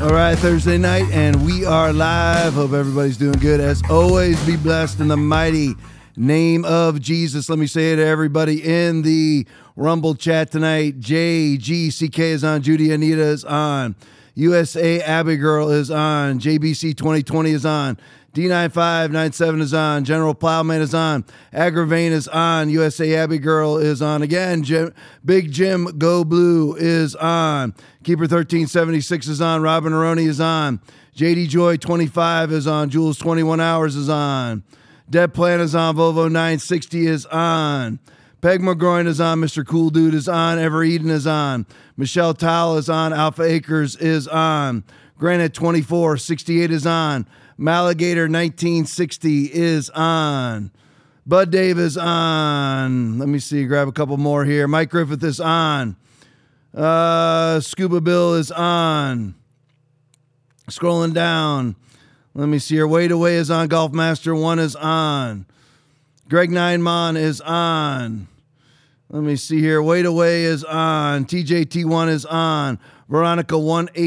All right, Thursday night, and we are live. Hope everybody's doing good. As always, be blessed in the mighty name of Jesus. Let me say it to everybody in the Rumble chat tonight. JGCK is on. Judy Anita is on. USA Abbey Girl is on. JBC 2020 is on. D9597 is on. General Plowman is on. Agravane is on. USA Abbey Girl is on. Again, Big Jim Go Blue is on. Keeper 1376 is on. Robin Aroni is on. JD Joy 25 is on. Jules 21 Hours is on. Deb Plant is on. Volvo 960 is on. Peg McGroin is on. Mr. Cool Dude is on. Ever Eden is on. Michelle Towle is on. Alpha Acres is on. Granite 2468 is on. Maligator 1960 is on. Bud Dave is on. Let me see. Grab a couple more here. Mike Griffith is on. Scuba Bill is on. Scrolling down. Let me see here. Wade Away is on. Golf Master 1 is on. Greg Ninemon is on. Let me see here. Wade Away is on. TJT1 is on. Veronica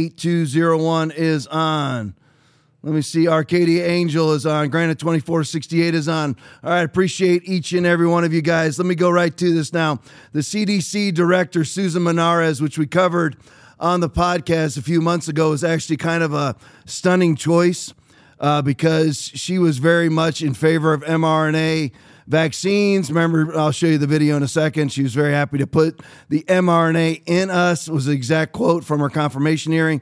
18201 is on. Let me see. Arcadia Angel is on. Granite 2468 is on. All right. Appreciate each and every one of you guys. Let me go right to this now. The CDC director, Susan Menarez, which we covered on the podcast a few months ago, is actually kind of a stunning choice because she was very much in favor of mRNA vaccines. Remember, I'll show you the video in a second. She was very happy to put the mRNA in us, was the exact quote from her confirmation hearing.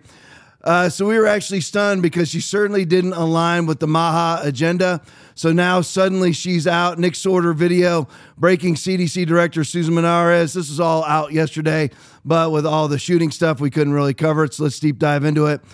So we were actually stunned because she certainly didn't align with the Maha agenda. So now suddenly she's out. Nick Sorter video, breaking CDC director Susan Menarez. This was all out yesterday, but with all the shooting stuff, we couldn't really cover it. So let's deep dive into it.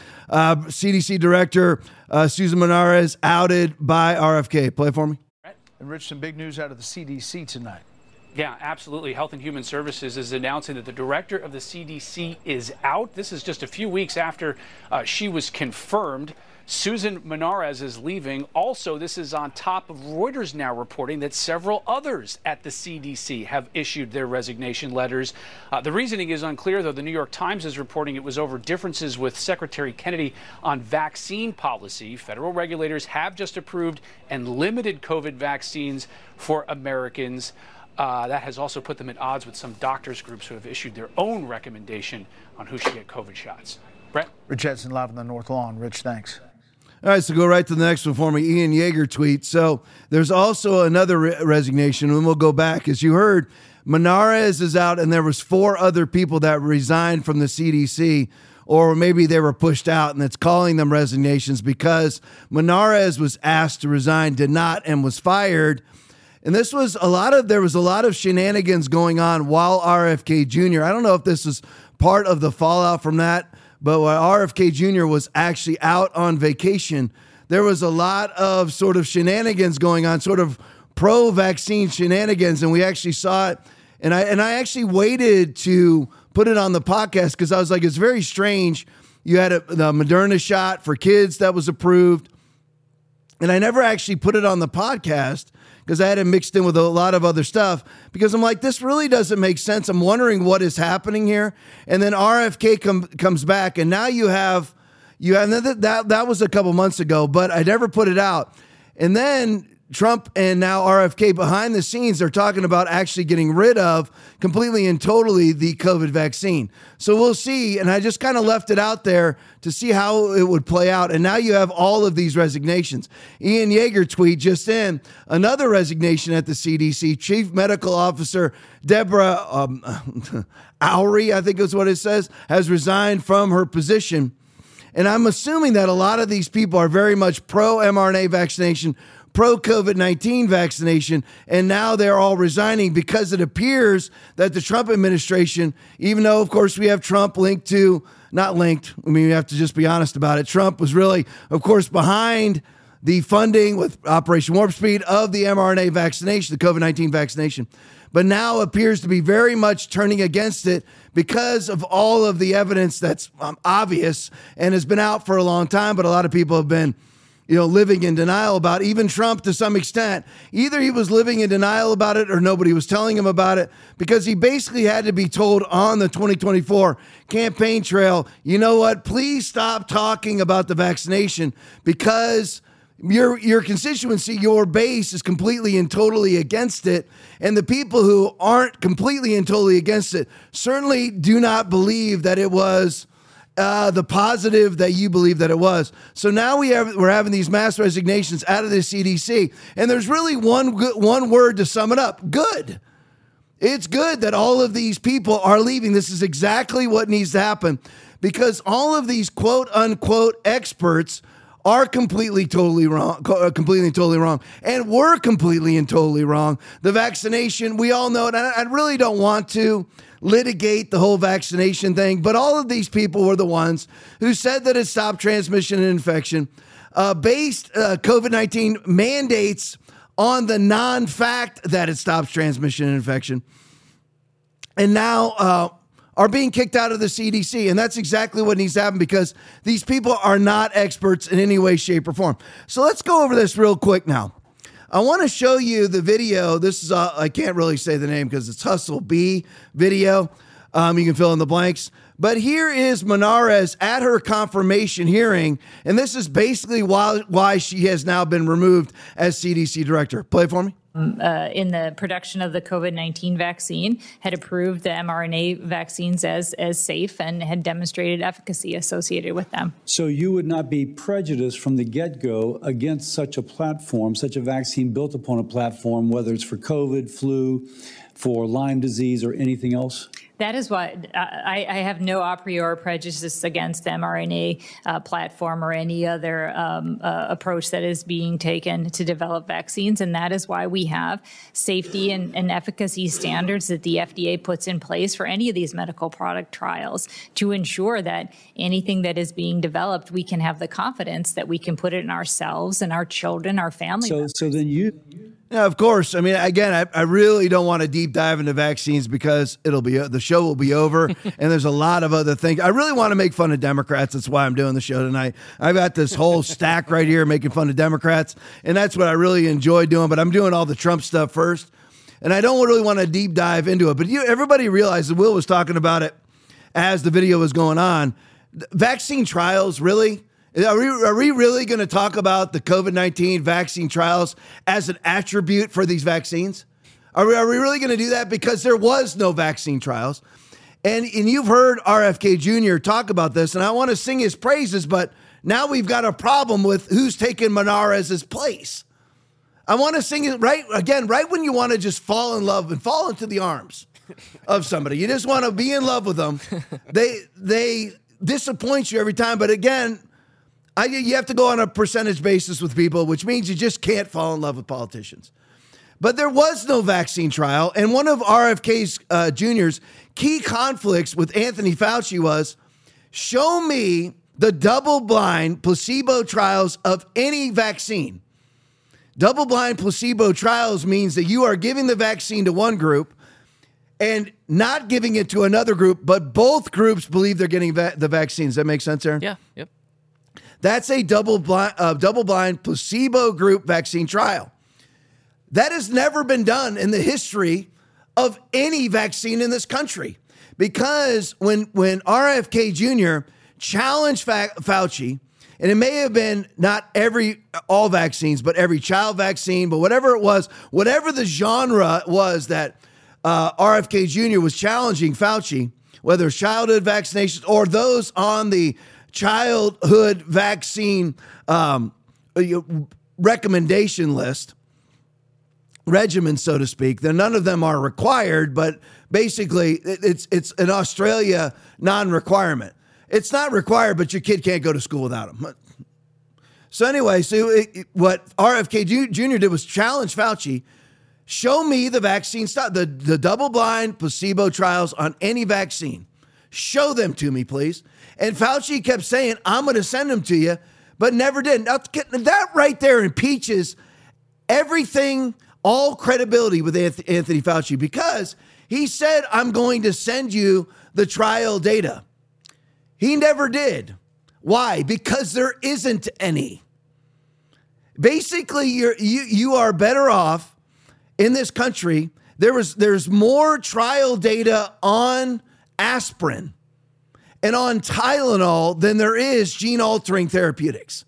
CDC director Susan Menarez outed by RFK. Play for me. And Rich, some big news out of the CDC tonight. Yeah, absolutely. Health and Human Services is announcing that the director of the CDC is out. This is just a few weeks after she was confirmed. Susan Menarez is leaving. Also, this is on top of Reuters now reporting that several others at the CDC have issued their resignation letters. The reasoning is unclear, though. The New York Times is reporting it was over differences with Secretary Kennedy on vaccine policy. Federal regulators have just approved and limited COVID vaccines for Americans. That has also put them at odds with some doctors groups who have issued their own recommendation on who should get COVID shots. Brett? Rich Edson live on the North Lawn. Rich, thanks. All right, so go right to the next one for me. Ian Yeager tweet. So there's also another resignation, and we'll go back. As you heard, Menarez is out, and there was 4 other people that resigned from the CDC, or maybe they were pushed out, and it's calling them resignations because Menarez was asked to resign, did not, and was fired. And this was there was a lot of shenanigans going on while RFK Jr. I don't know if this is part of the fallout from that, but while RFK Jr. was actually out on vacation, there was a lot of sort of shenanigans going on, sort of pro-vaccine shenanigans, and we actually saw it. And I actually waited to put it on the podcast because I was like, it's very strange. You had the Moderna shot for kids that was approved, and I never actually put it on the podcast because I had it mixed in with a lot of other stuff because I'm like, this really doesn't make sense. I'm wondering what is happening here. And then RFK comes back, and now you have that was a couple months ago, but I never put it out. And then Trump and now RFK behind the scenes are talking about actually getting rid of completely and totally the COVID vaccine. So we'll see. And I just kind of left it out there to see how it would play out. And now you have all of these resignations. Ian Yeager tweet just in, another resignation at the CDC. Chief Medical Officer Deborah Owry, I think is what it says, has resigned from her position. And I'm assuming that a lot of these people are very much pro-mRNA vaccination, pro-COVID-19 vaccination, and now they're all resigning because it appears that the Trump administration, even though, of course, we have Trump not linked, I mean, we have to just be honest about it. Trump was really, of course, behind the funding with Operation Warp Speed of the mRNA vaccination, the COVID-19 vaccination, but now appears to be very much turning against it because of all of the evidence that's obvious and has been out for a long time, but a lot of people have been living in denial about, even Trump to some extent. Either he was living in denial about it or nobody was telling him about it, because he basically had to be told on the 2024 campaign trail, you know what, please stop talking about the vaccination, because your constituency, your base is completely and totally against it. And the people who aren't completely and totally against it certainly do not believe that it was the positive that you believe that it was. So now we're having these mass resignations out of the CDC, and there's really one word to sum it up: good. It's good that all of these people are leaving. This is exactly what needs to happen, because all of these quote unquote experts are completely totally wrong, and we're completely and totally wrong. The vaccination, we all know it. I really don't want to litigate the whole vaccination thing, but all of these people were the ones who said that it stopped transmission and infection, based COVID-19 mandates on the non-fact that it stops transmission and infection, and now are being kicked out of the CDC. And that's exactly what needs to happen, because these people are not experts in any way, shape, or form. So let's go over this real quick now. I want to show you the video. This is, I can't really say the name because it's Hustle B video. You can fill in the blanks. But here is Menarez at her confirmation hearing, and this is basically why she has now been removed as CDC director. Play it for me. In the production of the COVID-19 vaccine, had approved the mRNA vaccines as safe and had demonstrated efficacy associated with them. So you would not be prejudiced from the get-go against such a platform, such a vaccine built upon a platform, whether it's for COVID, flu, for Lyme disease, or anything else? That is why I have no a priori prejudice against the mRNA platform or any other approach that is being taken to develop vaccines. And that is why we have safety and efficacy standards that the FDA puts in place for any of these medical product trials to ensure that anything that is being developed, we can have the confidence that we can put it in ourselves and our children, our family members. So then you... Yeah, of course. I mean, again, I really don't want to deep dive into vaccines because the show will be over, and there's a lot of other things. I really want to make fun of Democrats. That's why I'm doing the show tonight. I've got this whole stack right here making fun of Democrats, and that's what I really enjoy doing. But I'm doing all the Trump stuff first, and I don't really want to deep dive into it. But everybody realizes, Will was talking about it as the video was going on. Vaccine trials, really? Are we really going to talk about the COVID-19 vaccine trials as an attribute for these vaccines? Are we really going to do that? Because there was no vaccine trials. And you've heard RFK Jr. talk about this, and I want to sing his praises, but now we've got a problem with who's taking Menarez's place. I want to sing it right when you want to just fall in love and fall into the arms of somebody. You just want to be in love with them. They disappoint you every time, but again, you have to go on a percentage basis with people, which means you just can't fall in love with politicians. But there was no vaccine trial, and one of RFK Jr.'s key conflicts with Anthony Fauci was, show me the double-blind placebo trials of any vaccine. Double-blind placebo trials means that you are giving the vaccine to one group and not giving it to another group, but both groups believe they're getting the vaccine. Does that make sense, Aaron? Yeah, yep. That's a double-blind placebo group vaccine trial. That has never been done in the history of any vaccine in this country. Because when RFK Jr. challenged Fauci, and it may have been not all vaccines, but every child vaccine, but whatever it was, whatever the genre was that RFK Jr. was challenging Fauci, whether it's childhood vaccinations or those on the childhood vaccine recommendation list, regimen, so to speak. None of them are required, but basically it's an Australia non-requirement. It's not required, but your kid can't go to school without them. So anyway, what RFK Jr. did was challenge Fauci, show me the vaccine stuff, the double-blind placebo trials on any vaccine. Show them to me, please. And Fauci kept saying, I'm going to send them to you, but never did. Now, that right there impeaches everything, all credibility with Anthony Fauci, because he said, I'm going to send you the trial data. He never did. Why? Because there isn't any. Basically, you are better off in this country. There's more trial data on aspirin and on Tylenol than there is gene-altering therapeutics.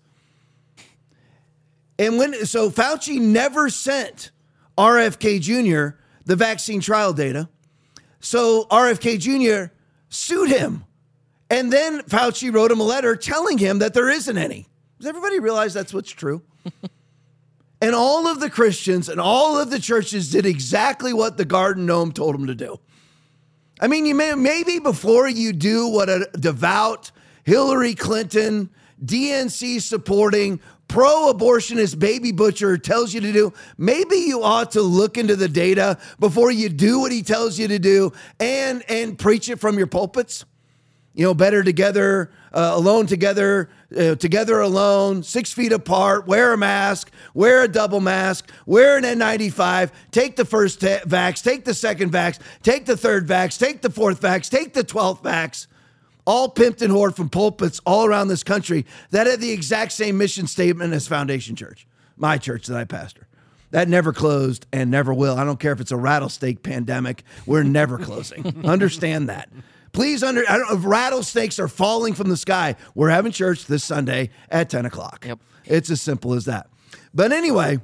And so Fauci never sent RFK Jr. the vaccine trial data. So RFK Jr. sued him. And then Fauci wrote him a letter telling him that there isn't any. Does everybody realize that's what's true? And all of the Christians and all of the churches did exactly what the Garden Gnome told them to do. I mean, maybe before you do what a devout Hillary Clinton, DNC supporting, pro-abortionist baby butcher tells you to do, maybe you ought to look into the data before you do what he tells you to do and preach it from your pulpits. Better together, alone together, together alone, 6 feet apart, wear a mask, wear a double mask, wear an N95, take the first vax, take the second vax, take the third vax, take the fourth vax, take the 12th vax, all pimped and whored from pulpits all around this country that had the exact same mission statement as Foundation Church, my church that I pastor. That never closed and never will. I don't care if it's a rattlesnake pandemic. We're never closing. Understand that. Please if rattlesnakes are falling from the sky, we're having church this Sunday at 10 o'clock. Yep. It's as simple as that. But anyway,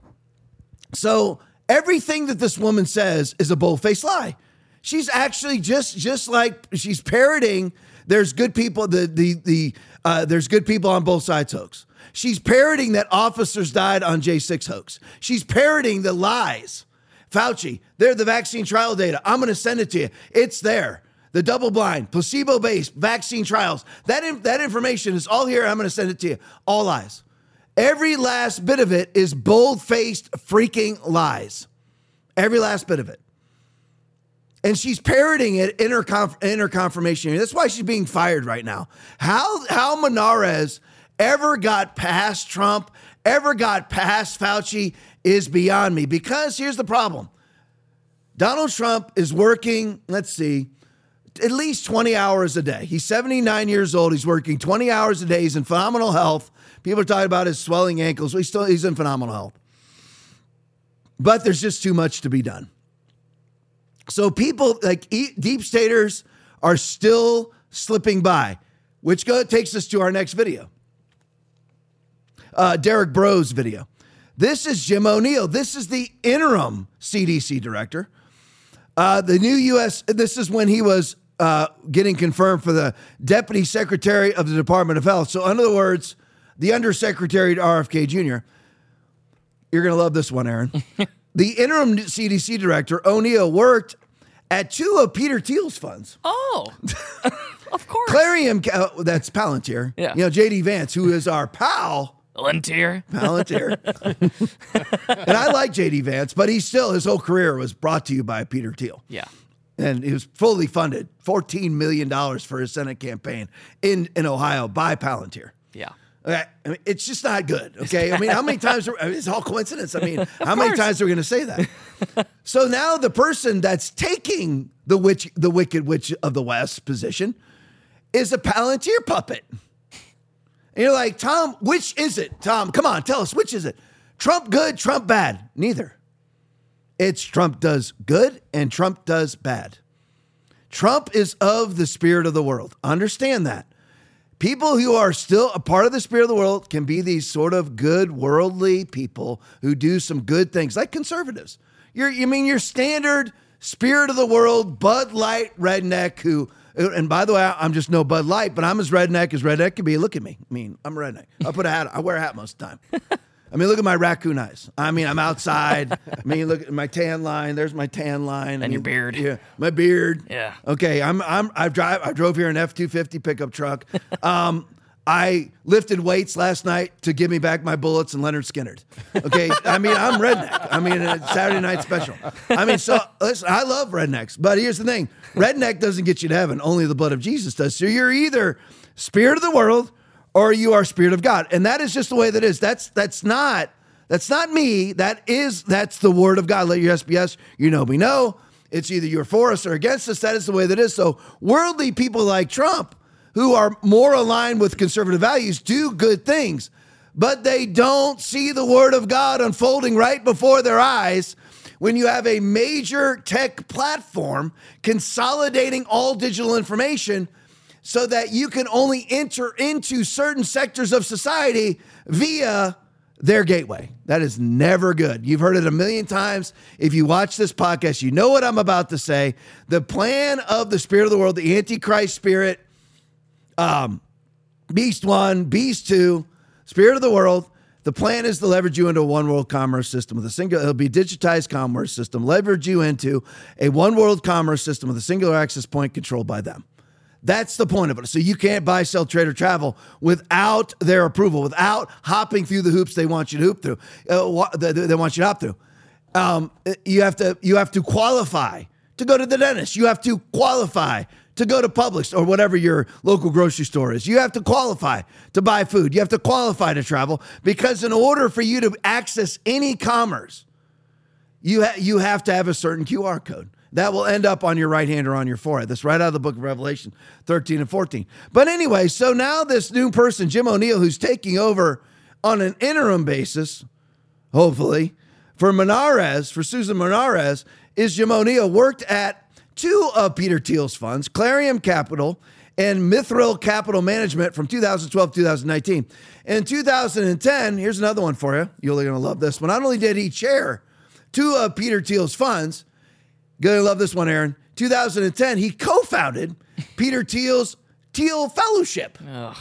so everything that this woman says is a bold-faced lie. She's actually just like she's parroting there's good people, there's good people on both sides hoax. She's parroting that officers died on J6 hoax. She's parroting the lies. Fauci, they're the vaccine trial data. I'm going to send it to you. It's there. The double-blind, placebo-based vaccine trials. That information is all here. I'm going to send it to you. All lies. Every last bit of it is bold-faced freaking lies. Every last bit of it. And she's parroting it in her confirmation. That's why she's being fired right now. How Menarez ever got past Trump, ever got past Fauci is beyond me. Because here's the problem. Donald Trump is working, let's see, at least 20 hours a day. He's 79 years old. He's working 20 hours a day. He's in phenomenal health. People are talking about his swelling ankles. He's in phenomenal health. But there's just too much to be done. So people like deep staters are still slipping by, which takes us to our next video. Derek Bro's video. This is Jim O'Neill. This is the interim CDC director. The new U.S., this is when he was getting confirmed for the Deputy Secretary of the Department of Health. So in other words, the Undersecretary to RFK Jr. You're going to love this one, Aaron. The interim CDC director, O'Neill, worked at two of Peter Thiel's funds. Oh, of course. Clarion, that's Palantir. Yeah. J.D. Vance, who is our pal. Palantir. And I like J.D. Vance, but his whole career was brought to you by Peter Thiel. Yeah. And he was fully funded, $14 million for his Senate campaign in Ohio by Palantir. Yeah. Okay. I mean, it's just not good. Okay. I mean, how many times it's all coincidence. I mean, how many times are we going to say that? So now the person that's taking the wicked witch of the West position is a Palantir puppet. And you're like, Tom, which is it? Tom, come on, tell us, which is it? Trump good, Trump bad? Neither. It's Trump does good and Trump does bad. Trump is of the spirit of the world. Understand that. People who are still a part of the spirit of the world can be these sort of good worldly people who do some good things, like conservatives. Your standard spirit of the world, Bud Light redneck who, and by the way, I'm just no Bud Light, but I'm as redneck can be. Look at me. I mean, I'm a redneck. I wear a hat most of the time. I mean, look at my raccoon eyes. I mean, I'm outside. I mean, look at my tan line. There's my tan line. And your beard. Yeah, my beard. Yeah. Okay, I drove here an F-250 pickup truck. I lifted weights last night to give me back my bullets and Leonard Skinner. Okay, I mean, I'm redneck. I mean, it's Saturday night special. I mean, so listen, I love rednecks, but here's the thing: redneck doesn't get you to heaven. Only the blood of Jesus does. So you're either spirit of the world or you are spirit of God. And that is just the way that is. That's not me. That's the word of God. Let your yes be yes, your no be no. It's either you're for us or against us. That is the way that is. So worldly people like Trump, who are more aligned with conservative values, do good things. but they don't see the word of God unfolding right before their eyes. When you have a major tech platform consolidating all digital information so that you can only enter into certain sectors of society via their gateway. That is never good. You've heard it a million times. If you watch this podcast, you know what I'm about to say. The plan of the spirit of the world, the Antichrist spirit, Beast 1, Beast 2, spirit of the world, the plan is to leverage you into a one world commerce system with a single, it'll be digitized commerce system, leverage you into a one world commerce system with a singular access point controlled by them. That's the point of it. So you can't buy, sell, trade, or travel without their approval, without hopping through the hoops they want you to hoop through. They want you to hop through. You have to qualify to go to the dentist. You have to qualify to go to Publix or whatever your local grocery store is. You have to qualify to buy food. You have to qualify to travel, because in order for you to access any commerce, you have to have a certain QR code. That will end up on your right hand or on your forehead. That's right out of the book of Revelation 13 and 14. But anyway, so now this new person, Jim O'Neill, who's taking over on an interim basis, hopefully, for Susan Menarez, is Jim O'Neill, worked at two of Peter Thiel's funds, Clarion Capital and Mithril Capital Management, from 2012 to 2019. In 2010, here's another one for you. You're going to love this one. Not only did he chair two of Peter Thiel's funds, gonna love this one, Aaron. 2010, he co-founded Peter Thiel's Thiel Fellowship. Ugh.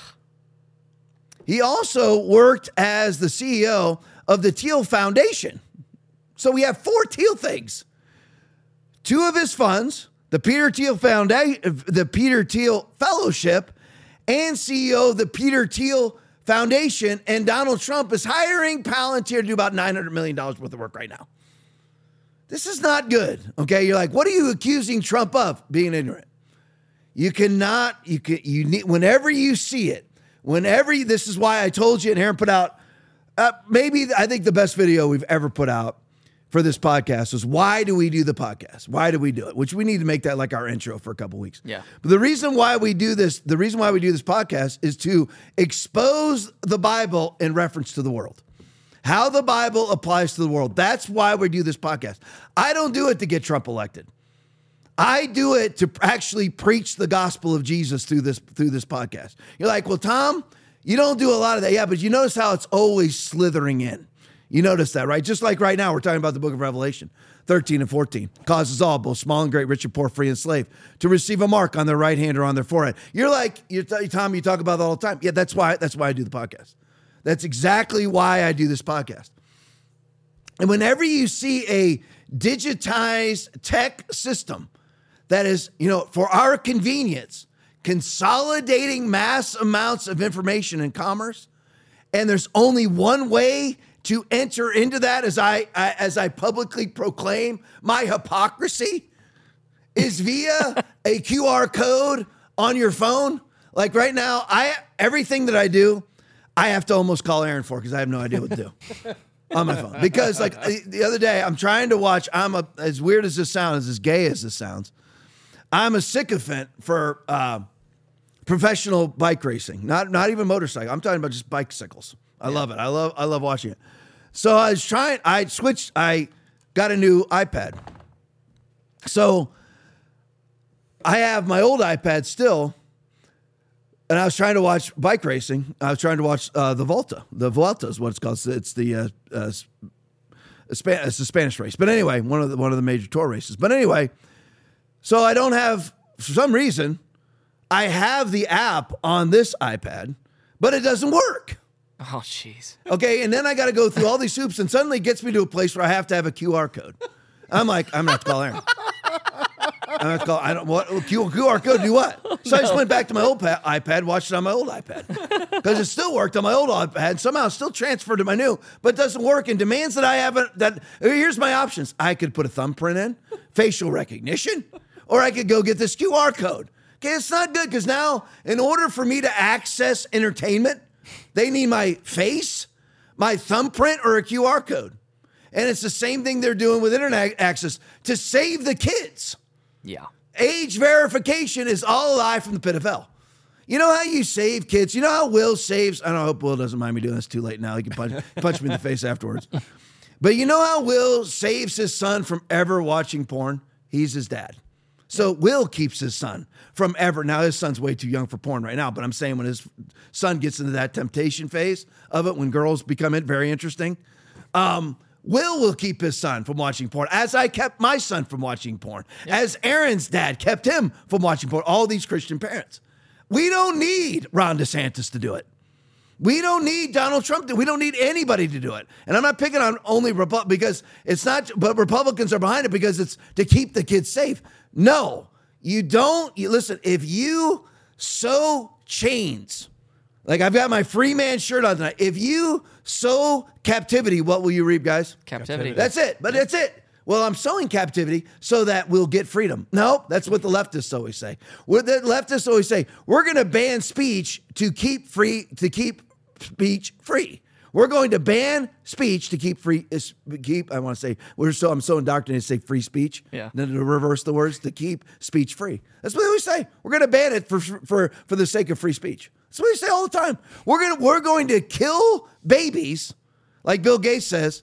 He also worked as the CEO of the Thiel Foundation. So we have four Thiel things. Two of his funds, the Peter Thiel Foundation, the Peter Thiel Fellowship, and CEO of the Peter Thiel Foundation. And Donald Trump is hiring Palantir to do about $900 million worth of work right now. This is not good, okay? You're like, what are you accusing Trump of? Being ignorant. You need, whenever you see it, this is why I told you, and Aaron put out, I think the best video we've ever put out for this podcast is, why do we do the podcast? Why do we do it? Which we need to make that like our intro for a couple weeks. Yeah. But the reason why we do this podcast is to expose the Bible in reference to the world. How the Bible applies to the world. That's why we do this podcast. I don't do it to get Trump elected. I do it to actually preach the gospel of Jesus through this podcast. You're like, well, Tom, you don't do a lot of that. Yeah, but you notice how it's always slithering in. You notice that, right? Just like right now, we're talking about the book of Revelation 13 and 14. Causes all, both small and great, rich and poor, free and slave, to receive a mark on their right hand or on their forehead. You're like, Tom, you talk about that all the time. Yeah, that's why I do the podcast. That's exactly why I do this podcast. And whenever you see a digitized tech system that is, for our convenience, consolidating mass amounts of information in commerce, and there's only one way to enter into that, as I publicly proclaim my hypocrisy, is via a QR code on your phone. Like right now, everything that I do, I have to almost call Aaron for, because I have no idea what to do on my phone. Because like the other day, I'm trying to watch, as weird as this sounds, as gay as this sounds, I'm a sycophant for professional bike racing, not even motorcycle. I'm talking about just bicycles. I love it. I love watching it. So I got a new iPad. So I have my old iPad still, and I was trying to watch bike racing. I was trying to watch the Volta. The Vuelta is what it's called. It's the Spanish race. But anyway, one of the major tour races. But anyway, so I don't have, for some reason, I have the app on this iPad, but it doesn't work. Oh, jeez. Okay, and then I got to go through all these hoops, and suddenly it gets me to a place where I have to have a QR code. I'm like, I'm going to have to call Aaron. QR code do what? So I just went back to my old iPad, watched it on my old iPad. Because it still worked on my old iPad, somehow still transferred to my new, but it doesn't work, and demands that I haven't, here's my options. I could put a thumbprint in, facial recognition, or I could go get this QR code. Okay, it's not good, because now, in order for me to access entertainment, they need my face, my thumbprint, or a QR code. And it's the same thing they're doing with internet access to save the kids. Yeah. Age verification is all a lie from the pit of hell. You know how you save kids? You know how Will saves? I hope Will doesn't mind me doing this too late now. He can punch me in the face afterwards. But you know how Will saves his son from ever watching porn? He's his dad. So Will keeps his son from ever. Now, his son's way too young for porn right now, but I'm saying when his son gets into that temptation phase of it, when girls become very interesting, Will keep his son from watching porn, as I kept my son from watching porn, as Aaron's dad kept him from watching porn, all these Christian parents. We don't need Ron DeSantis to do it. We don't need Donald Trump we don't need anybody to do it. And I'm not picking on only because it's not, but Republicans are behind it because it's to keep the kids safe. No, you don't. Listen, if you sew chains, like I've got my free man shirt on tonight. If you sow captivity, what will you reap, guys? Captivity. That's it. But that's it. Well, I'm sowing captivity so that we'll get freedom. No, that's what the leftists always say. What the leftists always say, we're going to ban speech to keep speech free. We're going to ban speech to keep I'm so indoctrinated to say free speech. Yeah. Then to reverse the words to keep speech free. That's what they always say. We're going to ban it for the sake of free speech. That's what they say all the time. We're going to kill babies, like Bill Gates says,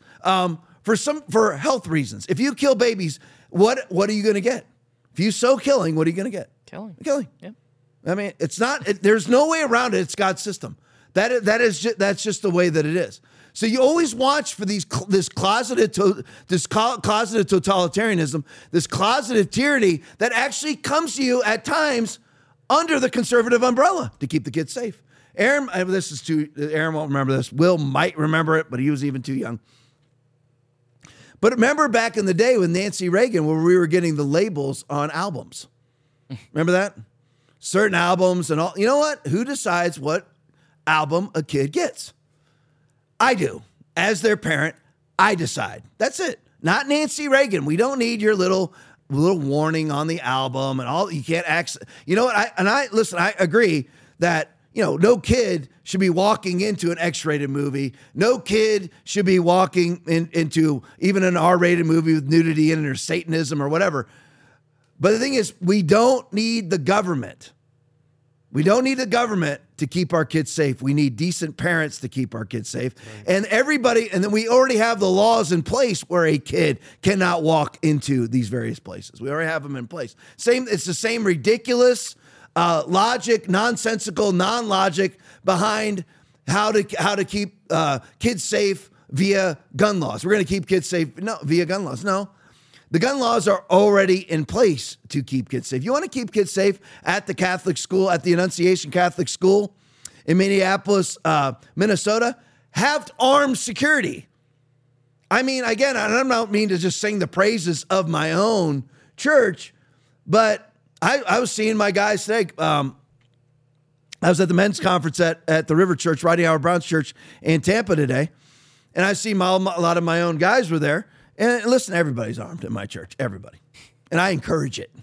for health reasons. If you kill babies, what are you going to get? If you sow killing, what are you going to get? Killing. Yeah. I mean, it's not. there's no way around it. It's God's system. That's just the way that it is. So you always watch for this closeted totalitarianism, this closeted tyranny that actually comes to you at times under the conservative umbrella to keep the kids safe. Aaron won't remember this. Will might remember it, but he was even too young. But remember back in the day with Nancy Reagan, where we were getting the labels on albums. Remember that? Certain albums and all. You know what? Who decides what album a kid gets? I do. As their parent, I decide. That's it. Not Nancy Reagan. We don't need your little warning on the album and all. You can't access. You know what? I agree that, no kid should be walking into an X-rated movie. No kid should be walking into even an R-rated movie with nudity in it or Satanism or whatever. But the thing is, we don't need the government. We don't need the government to keep our kids safe. We need decent parents to keep our kids safe. Right. And then we already have the laws in place where a kid cannot walk into these various places. We already have them in place. It's the same ridiculous logic, nonsensical, non-logic behind how to keep kids safe via gun laws. We're going to keep kids safe via gun laws. No. The gun laws are already in place to keep kids safe. You want to keep kids safe at the Catholic school, at the Annunciation Catholic School in Minneapolis, Minnesota, have armed security. I mean, again, I don't mean to just sing the praises of my own church, but I was seeing my guys today. I was at the men's conference at the River Church, Rodney Howard Brown's church in Tampa today, and I see a lot of my own guys were there. And listen, everybody's armed in my church, everybody. And I encourage it.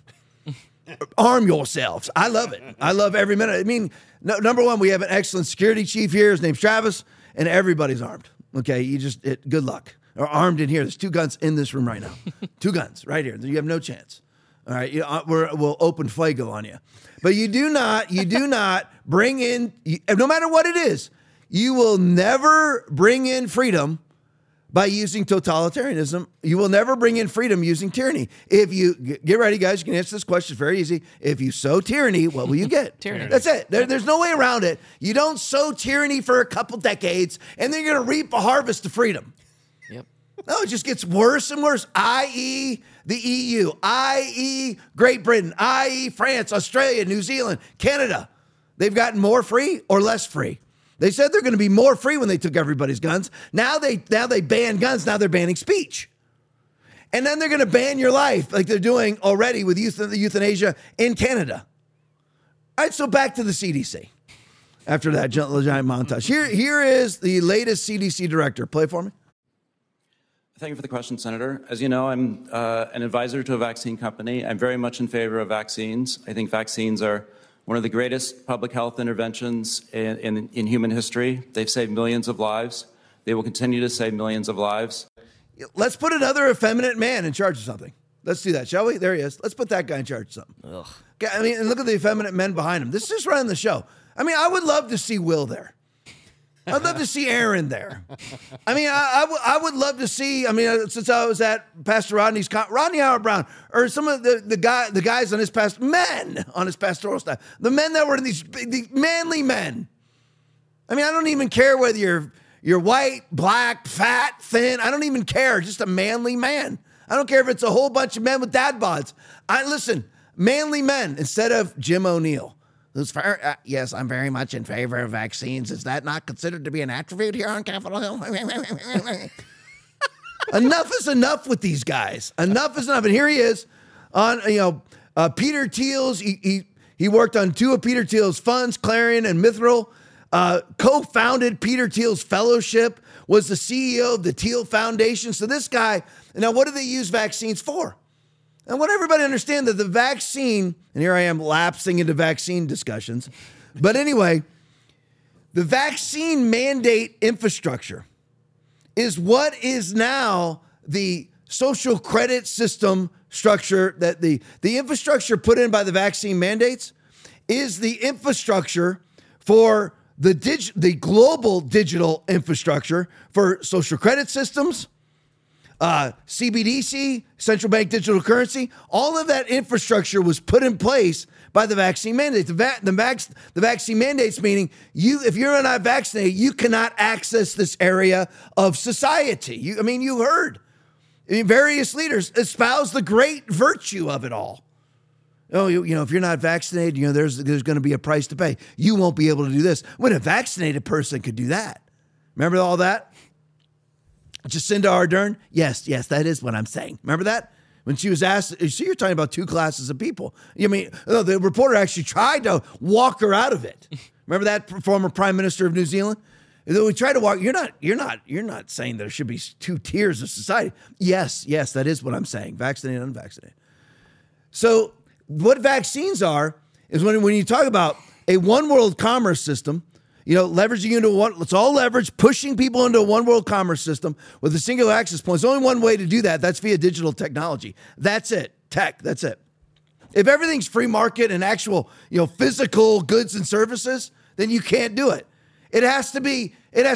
Arm yourselves. I love it. I love every minute. I mean, number one, we have an excellent security chief here. His name's Travis, and everybody's armed. Okay, good luck. Or armed in here. There's 2 guns in this room right now. 2 guns right here. You have no chance. All right, we'll open fuego on you. But you do not bring in, no matter what it is, you will never bring in freedom by using totalitarianism. You will never bring in freedom using tyranny. If you get ready, guys, you can answer this question. It's very easy. If you sow tyranny, what will you get? Tyranny. That's it. There's no way around it. You don't sow tyranny for a couple decades, and then you're going to reap a harvest of freedom. Yep. No, it just gets worse and worse, i.e. the EU, i.e. Great Britain, i.e. France, Australia, New Zealand, Canada. They've gotten more free or less free. They said they're going to be more free when they took everybody's guns. Now they ban guns. Now they're banning speech. And then they're going to ban your life like they're doing already with euthanasia in Canada. All right, so back to the CDC. After that giant montage. Here is the latest CDC director. Play for me. Thank you for the question, Senator. As you know, I'm an advisor to a vaccine company. I'm very much in favor of vaccines. I think vaccines are one of the greatest public health interventions in human history. They've saved millions of lives. They will continue to save millions of lives. Let's put another effeminate man in charge of something. Let's do that, shall we? There he is. Let's put that guy in charge of something. Ugh. I mean, and look at the effeminate men behind him. This is just running the show. I mean, I would love to see Will there. I'd love to see Aaron there. I mean, I would love to see, I mean, since I was at Pastor Rodney Howard Brown, or some of the guys on his pastoral staff, the men that were these manly men. I mean, I don't even care whether you're white, black, fat, thin. I don't even care. Just a manly man. I don't care if it's a whole bunch of men with dad bods. Listen, manly men instead of Jim O'Neill. Yes, I'm very much in favor of vaccines. Is that not considered to be an attribute here on Capitol Hill? Enough is enough with these guys. Enough is enough. And here he is on, Peter Thiel's. He worked on 2 of Peter Thiel's funds, Clarion and Mithril. Co-founded Peter Thiel's fellowship, was the CEO of the Thiel Foundation. So this guy, now what do they use vaccines for? And I want everybody to understand that the vaccine, and here I am lapsing into vaccine discussions, but anyway, the vaccine mandate infrastructure is what is now the social credit system structure, that the infrastructure put in by the vaccine mandates is the infrastructure for the global digital infrastructure for social credit systems, CBDC, central bank digital currency. All of that infrastructure was put in place by the vaccine mandates. The vaccine mandates meaning if you're not vaccinated, you cannot access this area of society. You heard various leaders espouse the great virtue of it all. Oh, if you're not vaccinated, there's going to be a price to pay. You won't be able to do this. When a vaccinated person could do that. Remember all that? Jacinda Ardern? Yes, that is what I'm saying. Remember that? When she was asked, see, you're talking about 2 classes of people. The reporter actually tried to walk her out of it. Remember that former prime minister of New Zealand? We tried to walk. You're not saying there should be 2 tiers of society. Yes, that is what I'm saying. Vaccinated, unvaccinated. So what vaccines are is when you talk about a one world commerce system, leveraging into let's all leverage, pushing people into a one world commerce system with a single access point. There's only one way to do that. That's via digital technology. That's it. Tech. That's it. If everything's free market and actual, physical goods and services, then you can't do it. It has to be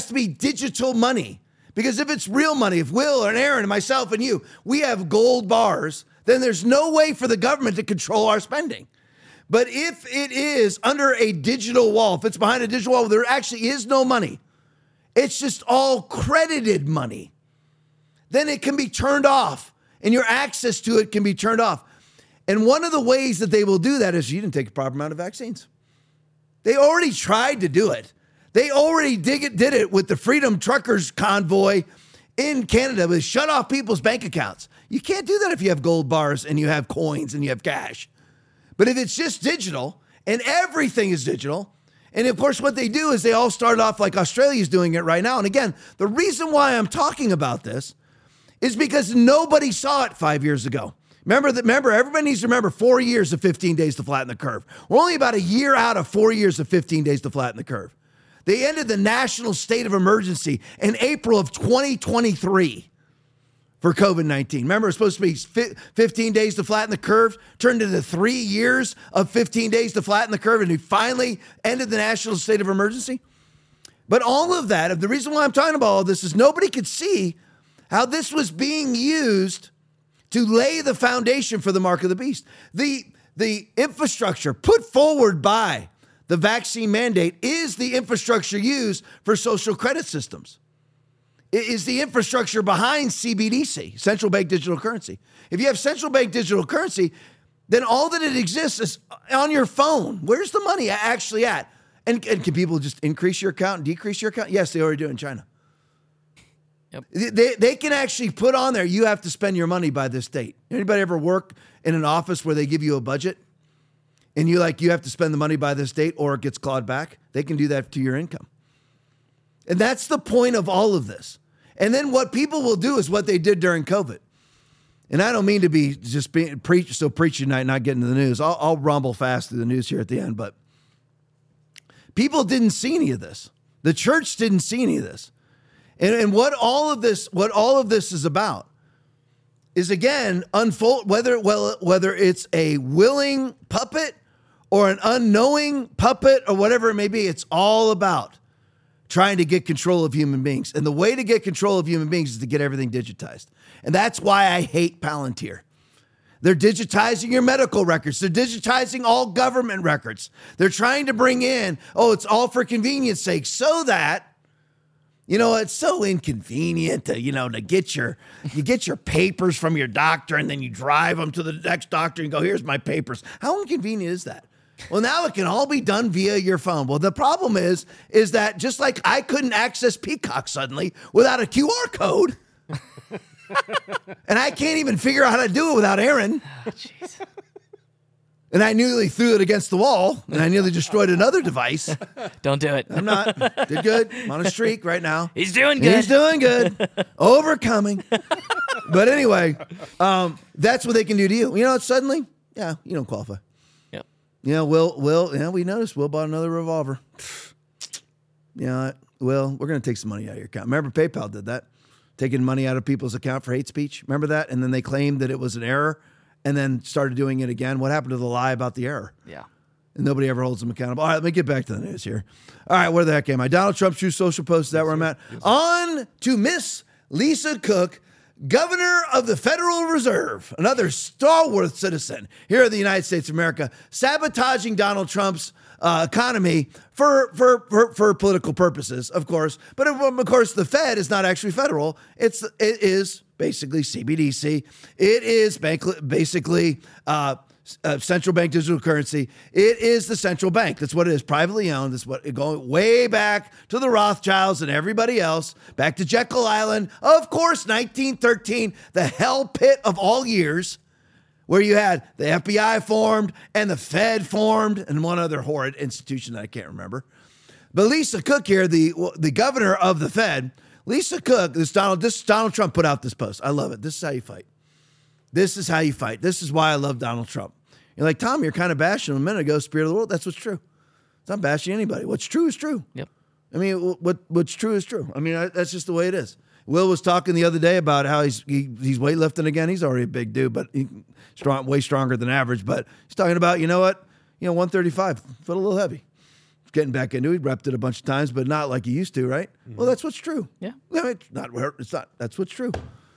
digital money, because if it's real money, if Will and Aaron and myself and you, we have gold bars, then there's no way for the government to control our spending. But if it is under a digital wall, if it's behind a digital wall, there actually is no money, it's just all credited money, then it can be turned off and your access to it can be turned off. And one of the ways that they will do that is you didn't take a proper amount of vaccines. They already tried to do it. They already did it with the Freedom Truckers convoy in Canada. They shut off people's bank accounts. You can't do that if you have gold bars and you have coins and you have cash. But if it's just digital and everything is digital, and of course what they do is they all start off like Australia's doing it right now. And again, the reason why I'm talking about this is because nobody saw it 5 years ago. Remember, everybody needs to remember 4 years of 15 days to flatten the curve. We're only about a year out of 4 years of 15 days to flatten the curve. They ended the national state of emergency in April of 2023 for COVID-19. Remember, it was supposed to be 15 days to flatten the curve, turned into 3 years of 15 days to flatten the curve, and we finally ended the national state of emergency. But all of that, the reason why I'm talking about all this is nobody could see how this was being used to lay the foundation for the mark of the beast. The infrastructure put forward by the vaccine mandate is the infrastructure used for social credit systems. It is the infrastructure behind CBDC, central bank digital currency. If you have central bank digital currency, then all that it exists is on your phone. Where's the money actually at? And can people just increase your account and decrease your account? Yes, they already do in China. Yep. They can actually put on there, you have to spend your money by this date. Anybody ever work in an office where they give you a budget and you have to spend the money by this date or it gets clawed back? They can do that to your income. And that's the point of all of this. And then what people will do is what they did during COVID. And I don't mean to be just preaching night, not getting to the news. I'll rumble fast through the news here at the end, but people didn't see any of this. The church didn't see any of this. And what all of this is about is again unfold, whether it's a willing puppet or an unknowing puppet or whatever it may be. It's all about trying to get control of human beings. And the way to get control of human beings is to get everything digitized. And that's why I hate Palantir. They're digitizing your medical records. They're digitizing all government records. They're trying to bring in, it's all for convenience sake, so that, it's so inconvenient to, to get your papers from your doctor and then you drive them to the next doctor and go, here's my papers. How inconvenient is that? Well, now it can all be done via your phone. Well, the problem is that just like I couldn't access Peacock suddenly without a QR code, and I can't even figure out how to do it without Aaron. Jeez. And I nearly threw it against the wall, and I nearly destroyed another device. Don't do it. I'm not. Did good. I'm on a streak right now. He's doing good. He's doing good. Overcoming. But anyway, that's what they can do to you. Suddenly, you don't qualify. Yep. We noticed Will bought another revolver. Will, we're going to take some money out of your account. Remember PayPal did that? Taking money out of people's account for hate speech. Remember that? And then they claimed that it was an error and then started doing it again. What happened to the lie about the error? Yeah. And nobody ever holds them accountable. All right, let me get back to the news here. All right, where the heck am I? Donald Trump's Truth Social post. Is that where I'm at? Yes, on to Miss Lisa Cook, Governor of the Federal Reserve, another stalwart citizen here in the United States of America, sabotaging Donald Trump's economy for political purposes, of course. But of course, the Fed is not actually federal. It is basically CBDC. It is basically central bank digital currency. It is the central bank. That's what it is. Privately owned. That's what going way back to the Rothschilds and everybody else. Back to Jekyll Island. Of course, 1913, the hell pit of all years, where you had the FBI formed and the Fed formed and one other horrid institution that I can't remember. But Lisa Cook here, the governor of the Fed, Lisa Cook, Donald Trump put out this post. I love it. This is how you fight. This is how you fight. This is why I love Donald Trump. You're like, Tom, you're kind of bashing him a minute ago, Spirit of the World. That's what's true. It's not bashing anybody. What's true is true. Yep. I mean, what's true is true. I mean, that's just the way it is. Will was talking the other day about how he's weightlifting again. He's already a big dude, but way stronger than average. But he's talking about, 135, felt a little heavy. Getting back into it, repped it a bunch of times, but not like he used to, right? Mm-hmm. Well, that's what's true. Yeah. It's not. That's what's true.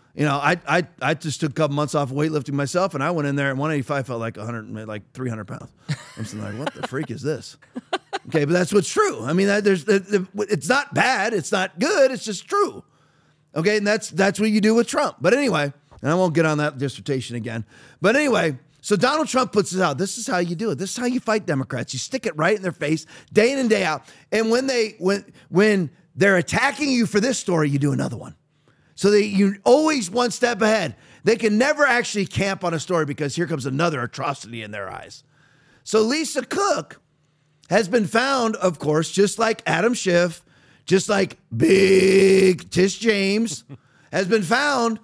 I just took a couple months off of weightlifting myself, and I went in there at 185, felt like 300 pounds. I'm sitting like, what the freak is this? Okay, but that's what's true. I mean, it's not bad. It's not good. It's just true. Okay, and that's what you do with Trump. But anyway, and I won't get on that dissertation again. But anyway, so Donald Trump puts this out. This is how you do it. This is how you fight Democrats. You stick it right in their face day in and day out. And when they're attacking you for this story, you do another one. So you're always one step ahead. They can never actually camp on a story because here comes another atrocity in their eyes. So Lisa Cook has been found, of course, just like Adam Schiff, just like Big Tish James, has been found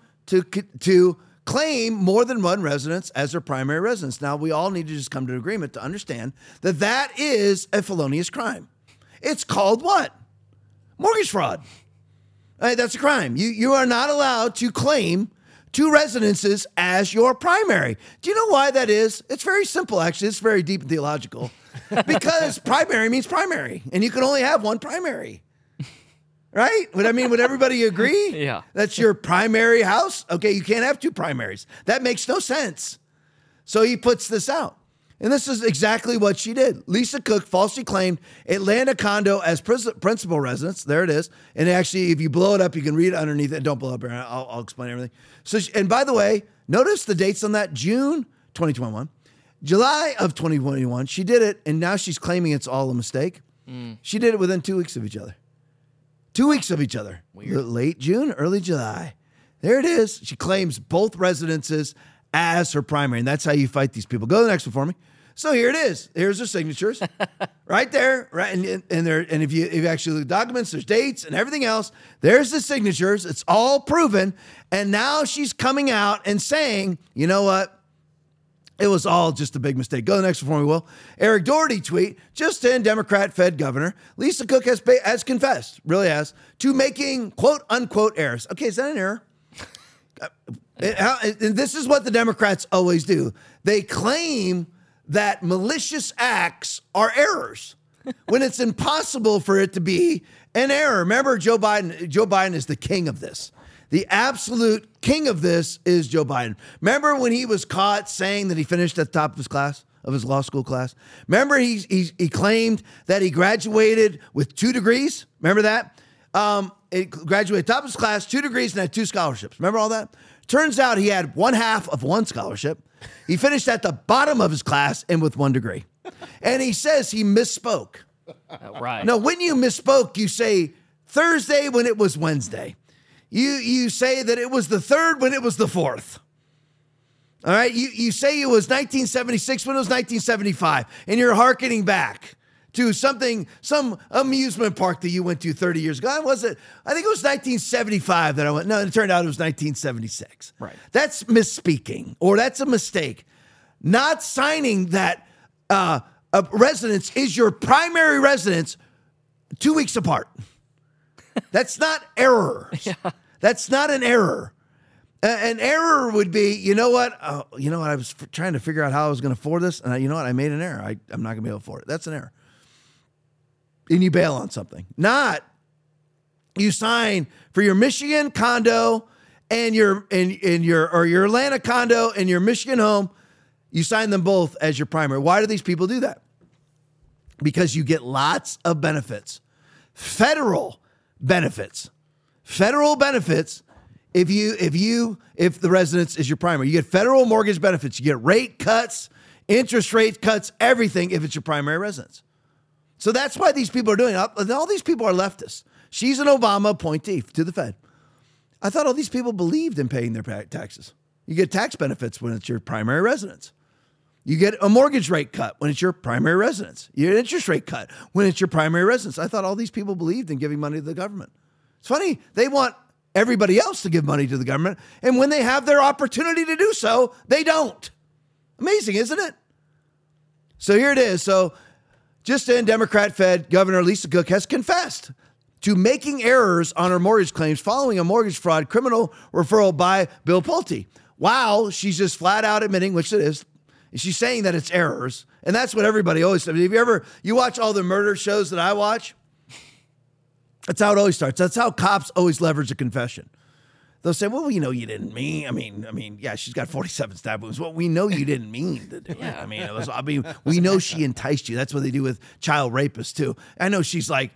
to claim more than one residence as their primary residence. Now, we all need to just come to an agreement to understand that is a felonious crime. It's called what? Mortgage fraud. That's a crime. You are not allowed to claim two residences as your primary. Do you know why that is? It's very simple, actually. It's very deep and theological. Because primary means primary, and you can only have one primary. Right? Would everybody agree? Yeah. That's your primary house? Okay, you can't have two primaries. That makes no sense. So he puts this out. And this is exactly what she did. Lisa Cook falsely claimed Atlanta condo as principal residence. There it is. And actually, if you blow it up, you can read it underneath it. Don't blow up. I'll explain everything. So, and by the way, notice the dates on that. June 2021. July of 2021. She did it, and now she's claiming it's all a mistake. She did it within 2 weeks of each other. 2 weeks of each other. Weird. Late June, early July. There it is. She claims both residences as her primary, and that's how you fight these people. Go to the next one for me. So here it is. Here's her signatures, right there. Right, and if you actually look at documents, there's dates and everything else. There's the signatures. It's all proven. And now she's coming out and saying, you know what? It was all just a big mistake. Go to the next one for me, Will. Eric Doherty tweet, just in, Democrat Fed governor. Lisa Cook has confessed, really has, to making quote unquote errors. Okay, is that an error? And this is what the Democrats always do. They claim that malicious acts are errors when it's impossible for it to be an error. Remember, Joe Biden is the king of this. The absolute king of this is Joe Biden. Remember when he was caught saying that he finished at the top of his class, of his law school class? Remember he claimed that he graduated with 2 degrees? Remember that? He graduated top of his class, 2 degrees, and had 2 scholarships. Remember all that? Turns out he had 1/2 of 1 scholarship. He finished at the bottom of his class and with 1 degree. And he says he misspoke. Right. No, when you misspoke, you say Thursday when it was Wednesday. You say that it was the 3rd when it was the 4th. All right? You say it was 1976 when it was 1975. And you're hearkening back to some amusement park that you went to 30 years ago. I think it was 1975 that I went. No, it turned out it was 1976. Right. That's misspeaking, or that's a mistake. Not signing that a residence is your primary residence 2 weeks apart. That's not errors. Yeah. That's not an error. An error would be, you know what? I was trying to figure out how I was going to afford this, and you know what? I made an error. I'm not going to be able to afford it. That's an error. And you bail on something. Not you sign for your Michigan condo and your Atlanta condo and your Michigan home. You sign them both as your primary. Why do these people do that? Because you get lots of benefits. Federal benefits if the residence is your primary. You get federal mortgage benefits. You get rate cuts, interest rate cuts, everything if it's your primary residence. So that's why these people are doing it. All these people are leftists. She's an Obama appointee to the Fed. I thought all these people believed in paying their taxes. You get tax benefits when it's your primary residence. You get a mortgage rate cut when it's your primary residence. You get an interest rate cut when it's your primary residence. I thought all these people believed in giving money to the government. It's funny. They want everybody else to give money to the government. And when they have their opportunity to do so, they don't. Amazing, isn't it? So here it is. So just in, Democrat Fed Governor Lisa Cook has confessed to making errors on her mortgage claims following a mortgage fraud criminal referral by Bill Pulte. Wow, she's just flat out admitting, which it is. She's saying that it's errors. And that's what everybody always says. If you watch all the murder shows that I watch, that's how it always starts. That's how cops always leverage a confession. They'll say, well, you didn't mean. I mean, yeah, she's got 47 stab wounds. Well, we know you didn't mean to do it. We know she enticed you. That's what they do with child rapists too. I know she's like,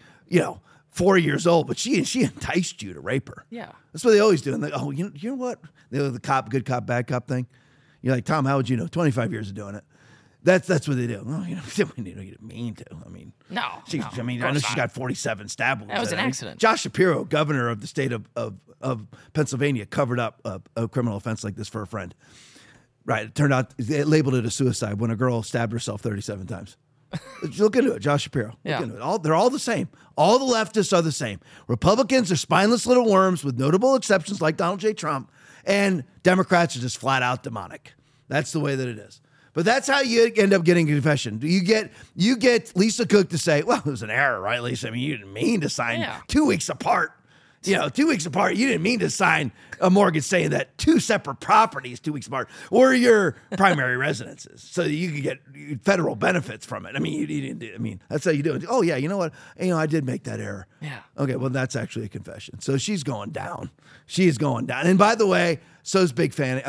4 years old, but she enticed you to rape her. Yeah. That's what they always do. And they, you know what? The cop, good cop, bad cop thing. You're like, Tom, how would you know? 25 years of doing it. That's what they do. Oh, you didn't mean to. I mean, no. I know she's got 47 stab wounds. That was an accident. Josh Shapiro, governor of the state of Pennsylvania, covered up a criminal offense like this for a friend. Right. It turned out they labeled it a suicide when a girl stabbed herself 37 times. Look into it, Josh Shapiro. Look into it. They're all the same. All the leftists are the same. Republicans are spineless little worms with notable exceptions like Donald J. Trump, and Democrats are just flat out demonic. That's the way that it is. But that's how you end up getting a confession. You get Lisa Cook to say, well, it was an error, right, Lisa? I mean, you didn't mean to sign 2 weeks apart. 2 weeks apart. You didn't mean to sign a mortgage saying that 2 separate properties 2 weeks apart were your primary residences, so that you could get federal benefits from it. I mean, you didn't. That's how you do it. Oh yeah, you know what? I did make that error. Yeah. Okay, well that's actually a confession. So she's going down. She is going down. And by the way, so's Big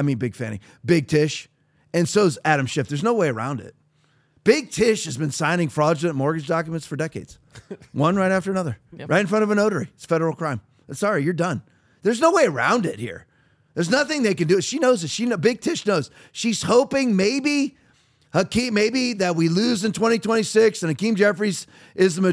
Tish, and so's Adam Schiff. There's no way around it. Big Tish has been signing fraudulent mortgage documents for decades, one right after another, right in front of a notary. It's federal crime. Sorry, you're done. There's no way around it here. There's nothing they can do. She knows it. Big Tish knows. She's hoping maybe that we lose in 2026 and Hakeem Jeffries is the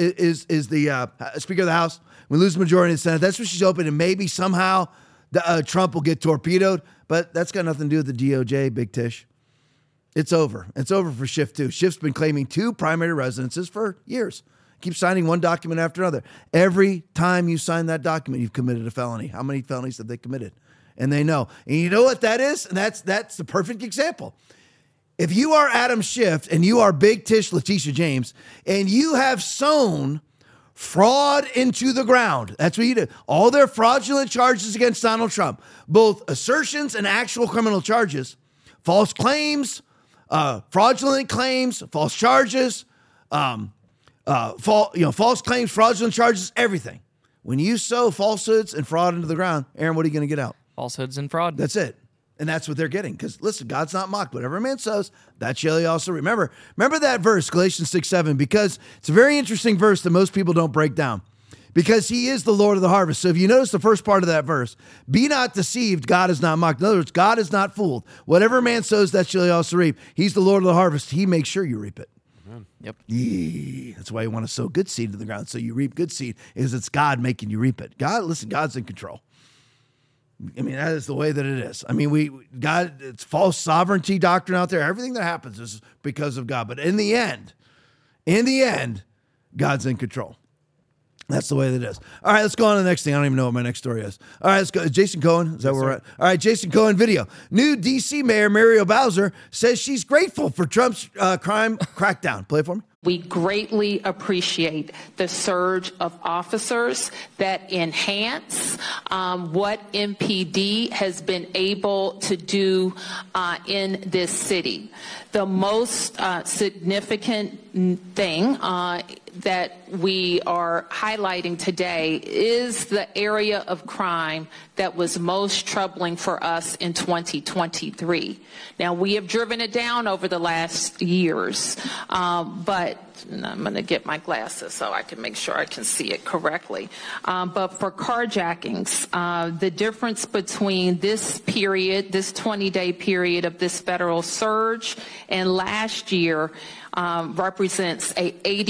Speaker of the House. We lose the majority in the Senate. That's what she's hoping, and maybe somehow Trump will get torpedoed. But that's got nothing to do with the DOJ, Big Tish. It's over. It's over for Schiff too. Schiff's been claiming 2 primary residences for years. Keep signing one document after another. Every time you sign that document, you've committed a felony. How many felonies have they committed? And they know. And you know what that is? And that's the perfect example. If you are Adam Schiff and you are Big Tish Letitia James, and you have sown fraud into the ground. That's what you do. All their fraudulent charges against Donald Trump, both assertions and actual criminal charges, false claims, fraudulent claims, false charges, false claims, fraudulent charges, everything. When you sow falsehoods and fraud into the ground, Aaron, what are you going to get out? Falsehoods and fraud. That's it. And that's what they're getting. Because listen, God's not mocked. Whatever a man sows, that shall he also remember. Remember that verse, Galatians 6:7, because it's a very interesting verse that most people don't break down. Because he is the Lord of the harvest. So if you notice the first part of that verse, be not deceived, God is not mocked. In other words, God is not fooled. Whatever a man sows, that shall he also reap. He's the Lord of the harvest. He makes sure you reap it. Yep. Yeah. That's why you want to sow good seed to the ground, so you reap good seed, is it's God making you reap it. God's in control. I mean, that is the way that it is. I mean, it's false sovereignty doctrine out there. Everything that happens is because of God. But in the end, God's in control. That's the way that it is. All right, let's go on to the next thing. I don't even know what my next story is. All right, let's go. Jason Cohen, is that where we're at? All right, Jason Cohen video. New D.C. Mayor Muriel Bowser says she's grateful for Trump's crime crackdown. Play it for me. We greatly appreciate the surge of officers that enhance what MPD has been able to do in this city. The most significant thing that we are highlighting today is the area of crime that was most troubling for us in 2023. Now, we have driven it down over the last years, but I'm going to get my glasses so I can make sure I can see it correctly. But for carjackings, the difference between this period, this 20-day period of this federal surge and last year represents a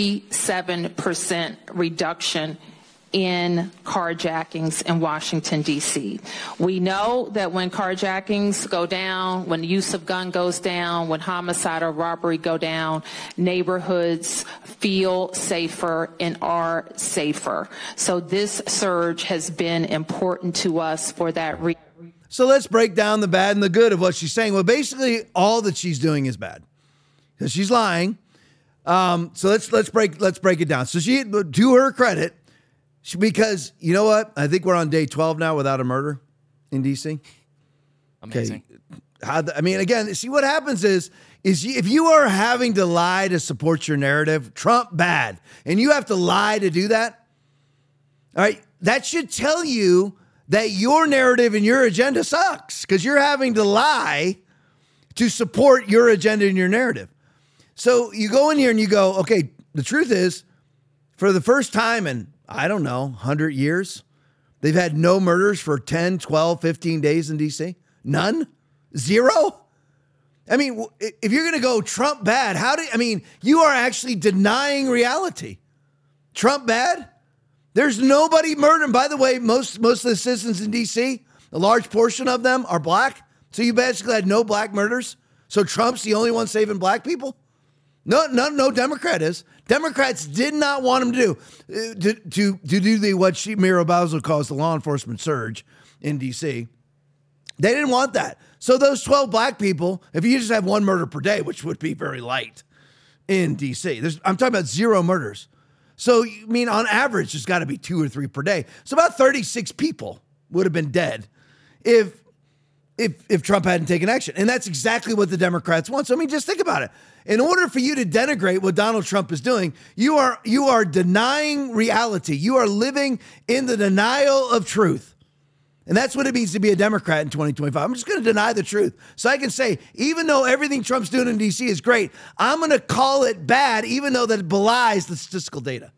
87% reduction in carjackings in Washington, D.C. We know that when carjackings go down, when the use of gun goes down, when homicide or robbery go down, neighborhoods feel safer and are safer. So this surge has been important to us for that reason. So let's break down the bad and the good of what she's saying. Well, basically, all that she's doing is bad because she's lying. So let's break it down. So she, to her credit, because you know what? I think we're on day 12 now without a murder in D.C. Amazing. Okay. I mean, again, see what happens is if you are having to lie to support your narrative, Trump bad, and you have to lie to do that, all right, that should tell you that your narrative and your agenda sucks because you're having to lie to support your agenda and your narrative. So you go in here and you go, okay, the truth is, for the first time in, I don't know, 100 years, they've had no murders for 10, 12, 15 days in D.C. None? Zero? I mean, if you're going to go Trump bad, you are actually denying reality. Trump bad? There's nobody murdered. And by the way, most of the citizens in D.C., a large portion of them are black. So you basically had no black murders. So Trump's the only one saving black people? No Democrat is. Democrats did not want him to do what Muriel Bowser calls the law enforcement surge in D.C. They didn't want that. So those 12 black people, if you just have one murder per day, which would be very light in D.C., I'm talking about zero murders. So, I mean, on average, there's got to be 2 or 3 per day. So about 36 people would have been dead if Trump hadn't taken action. And that's exactly what the Democrats want. So, I mean, just think about it. In order for you to denigrate what Donald Trump is doing, you are denying reality. You are living in the denial of truth. And that's what it means to be a Democrat in 2025. I'm just going to deny the truth. So I can say, even though everything Trump's doing in D.C. is great, I'm going to call it bad, even though that belies the statistical data.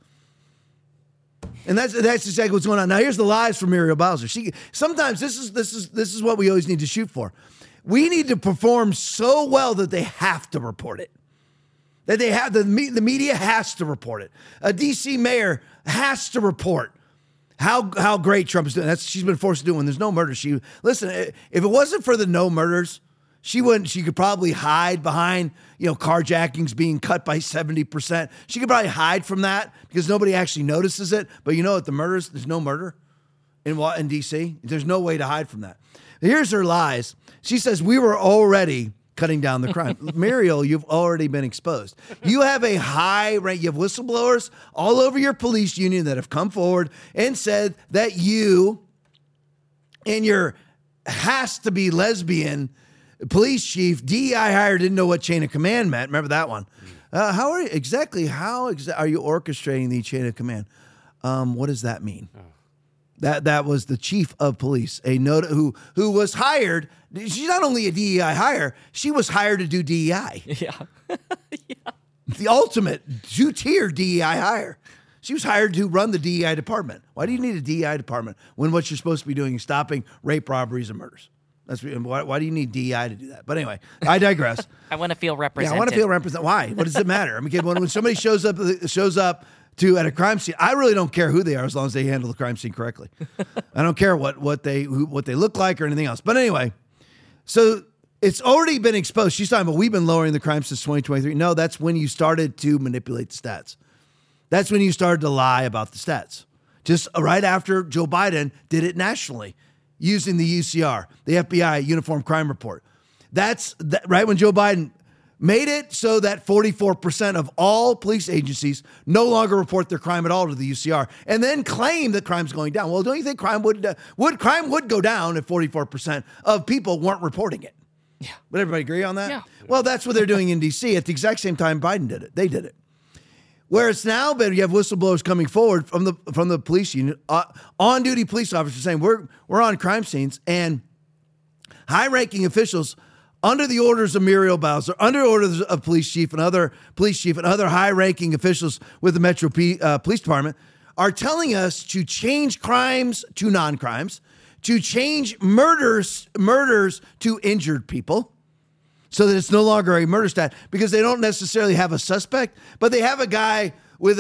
And that's exactly what's going on. Now, here's the lies from Muriel Bowser. Sometimes this is what we always need to shoot for. We need to perform so well that they have to report it. That they have the media has to report it. A D.C. mayor has to report how great Trump is doing. She's been forced to do when there's no murders. Listen, if it wasn't for the no murders, she could probably hide behind, carjackings being cut by 70%. She could probably hide from that because nobody actually notices it. But you know what? There's no murder in D.C. There's no way to hide from that. Here's her lies. She says we were already cutting down the crime. Muriel, you've already been exposed. You have a high rank. You have whistleblowers all over your police union that have come forward and said that you and your has to be lesbian police chief, DEI hire, didn't know what chain of command meant. Remember that one? How are you orchestrating the chain of command? What does that mean? That was the chief of police, who was hired. She's not only a DEI hire, she was hired to do DEI. Yeah. The ultimate 2-tier DEI hire. She was hired to run the DEI department. Why do you need a DEI department when what you're supposed to be doing is stopping rape, robberies, and murders? Why do you need DEI to do that? But anyway, I digress. I want to feel represented. Yeah, I want to feel represented. Why? What does it matter? I mean, when somebody shows up at a crime scene, I really don't care who they are as long as they handle the crime scene correctly. I don't care what they look like or anything else. But anyway, so it's already been exposed. She's talking about we've been lowering the crime since 2023. No, that's when you started to manipulate the stats. That's when you started to lie about the stats. Just right after Joe Biden did it nationally using the UCR, the FBI Uniform Crime Report. That's right when Joe Biden made it so that 44% of all police agencies no longer report their crime at all to the UCR, and then claim that crime's going down. Well, don't you think crime would go down if 44% of people weren't reporting it? Yeah. Would everybody agree on that? Yeah. Well, that's what they're doing in D.C. at the exact same time Biden did it. They did it. Where it's now been, you have whistleblowers coming forward from the police unit, on-duty police officers saying we're on crime scenes, and high-ranking officials under the orders of Muriel Bowser, under orders of police chief and other high-ranking officials with the Metro Police Department, are telling us to change crimes to non-crimes, to change murders to injured people, so that it's no longer a murder stat, because they don't necessarily have a suspect, but they have a guy with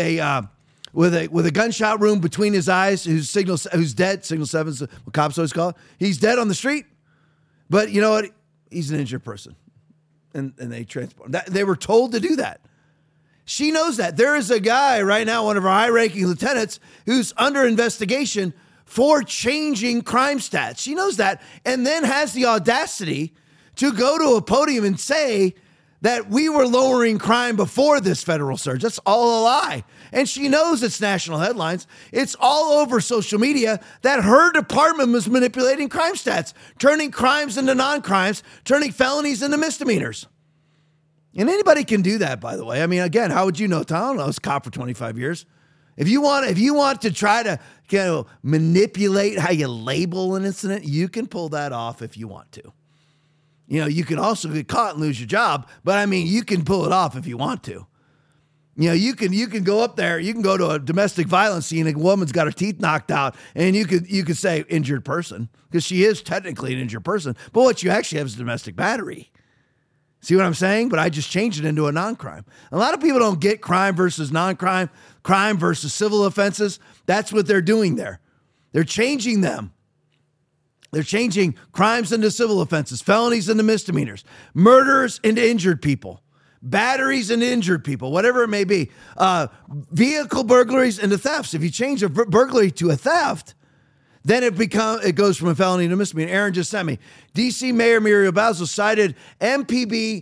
a gunshot wound between his eyes who's dead. Signal 7 is what cops always call it. He's dead on the street, but you know what? He's an injured person, and they transport him. They were told to do that. She knows that. There is a guy right now, one of our high-ranking lieutenants, who's under investigation for changing crime stats. She knows that, and then has the audacity to go to a podium and say that we were lowering crime before this federal surge. That's all a lie. And she knows it's national headlines. It's all over social media that her department was manipulating crime stats, turning crimes into non-crimes, turning felonies into misdemeanors. And anybody can do that, by the way. I mean, again, how would you know? I don't know. I was a cop for 25 years. If you want to try to manipulate how you label an incident, you can pull that off if you want to. You know, you can also get caught and lose your job, but I mean, you can pull it off if you want to. You know, you can go up there, you can go to a domestic violence scene, a woman's got her teeth knocked out, and you could say injured person, because she is technically an injured person, but what you actually have is domestic battery. See what I'm saying? But I just changed it into a non-crime. A lot of people don't get crime versus non-crime, crime versus civil offenses. That's what they're doing there. They're changing them. They're changing crimes into civil offenses, felonies into misdemeanors, murders into injured people, batteries into injured people, whatever it may be, vehicle burglaries into thefts. If you change a burglary to a theft, then it goes from a felony to a misdemeanor. Aaron just sent me. D.C. Mayor Muriel Bowser cited NPD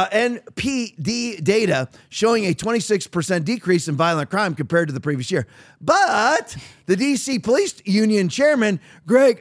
data showing a 26% decrease in violent crime compared to the previous year. But the D.C. Police Union chairman, Greg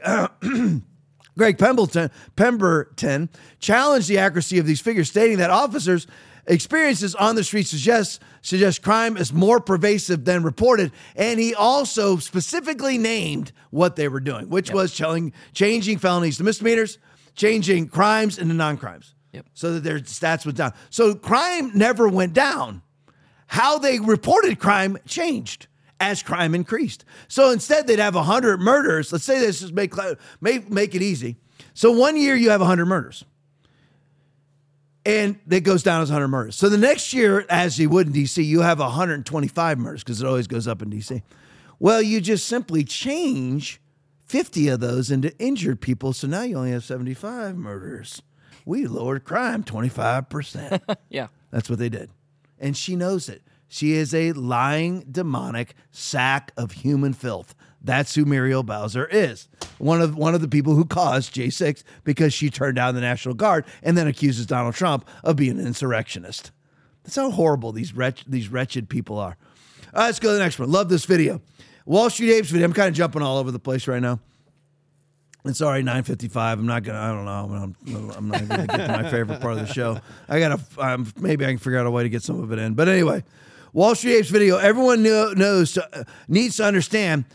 Pemberton, challenged the accuracy of these figures, stating that officers' experiences on the street suggest crime is more pervasive than reported. And he also specifically named what they were doing, which was changing felonies to misdemeanors, changing crimes into non-crimes. Yep. So that their stats went down. So crime never went down. How they reported crime changed as crime increased. So instead they'd have 100 murders. Let's say this, just make it easy. So 1 year you have 100 murders. And it goes down as 100 murders. So the next year, as you would in D.C., you have 125 murders, because it always goes up in D.C. Well, you just simply change 50 of those into injured people. So now you only have 75 murders. We lowered crime 25%. Yeah. That's what they did. And she knows it. She is a lying, demonic sack of human filth. That's who Muriel Bowser is. One of the people who caused J6 because she turned down the National Guard and then accuses Donald Trump of being an insurrectionist. That's how horrible these wretched people are. All right, let's go to the next one. Love this video. Wall Street Apes video. I'm kind of jumping all over the place right now. It's already 9:55. I'm not going to get to my favorite part of the show. Maybe I can figure out a way to get some of it in. But anyway, Wall Street Apes video. Everyone needs to understand.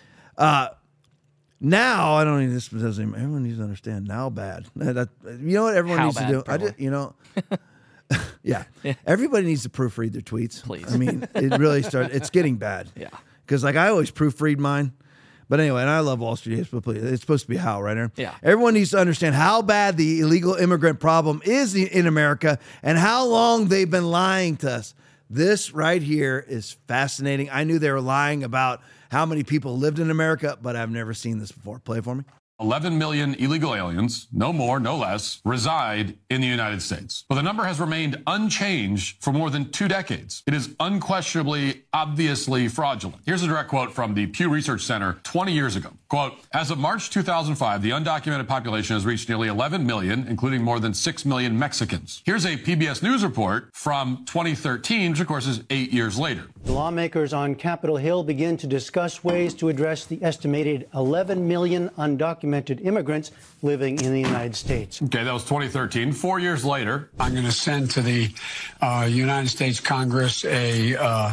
Now, I don't need this. Everyone needs to understand now bad. You know what everyone needs to do? Yeah. Everybody needs to proofread their tweets. Please. I mean, it's getting bad. Yeah. Because I always proofread mine. But anyway, and I love Wall Street Apes, but please, it's supposed to be how, right here? Yeah. Everyone needs to understand how bad the illegal immigrant problem is in America and how long they've been lying to us. This right here is fascinating. I knew they were lying about how many people lived in America, but I've never seen this before. Play it for me. 11 million illegal aliens, no more, no less, reside in the United States. But the number has remained unchanged for more than 2 decades. It is unquestionably, obviously fraudulent. Here's a direct quote from the Pew Research Center 20 years ago. Quote, as of March 2005, the undocumented population has reached nearly 11 million, including more than 6 million Mexicans. Here's a PBS News report from 2013, which of course is 8 years later. The lawmakers on Capitol Hill begin to discuss ways to address the estimated 11 million undocumented immigrants living in the United States. Okay, that was 2013. 4 years later, I'm going to send to the United States Congress an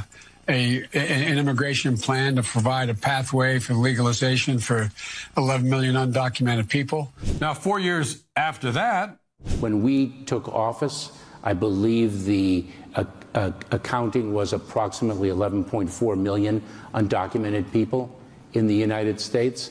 immigration plan to provide a pathway for legalization for 11 million undocumented people. Now, 4 years after that, when we took office, I believe the accounting was approximately 11.4 million undocumented people in the United States.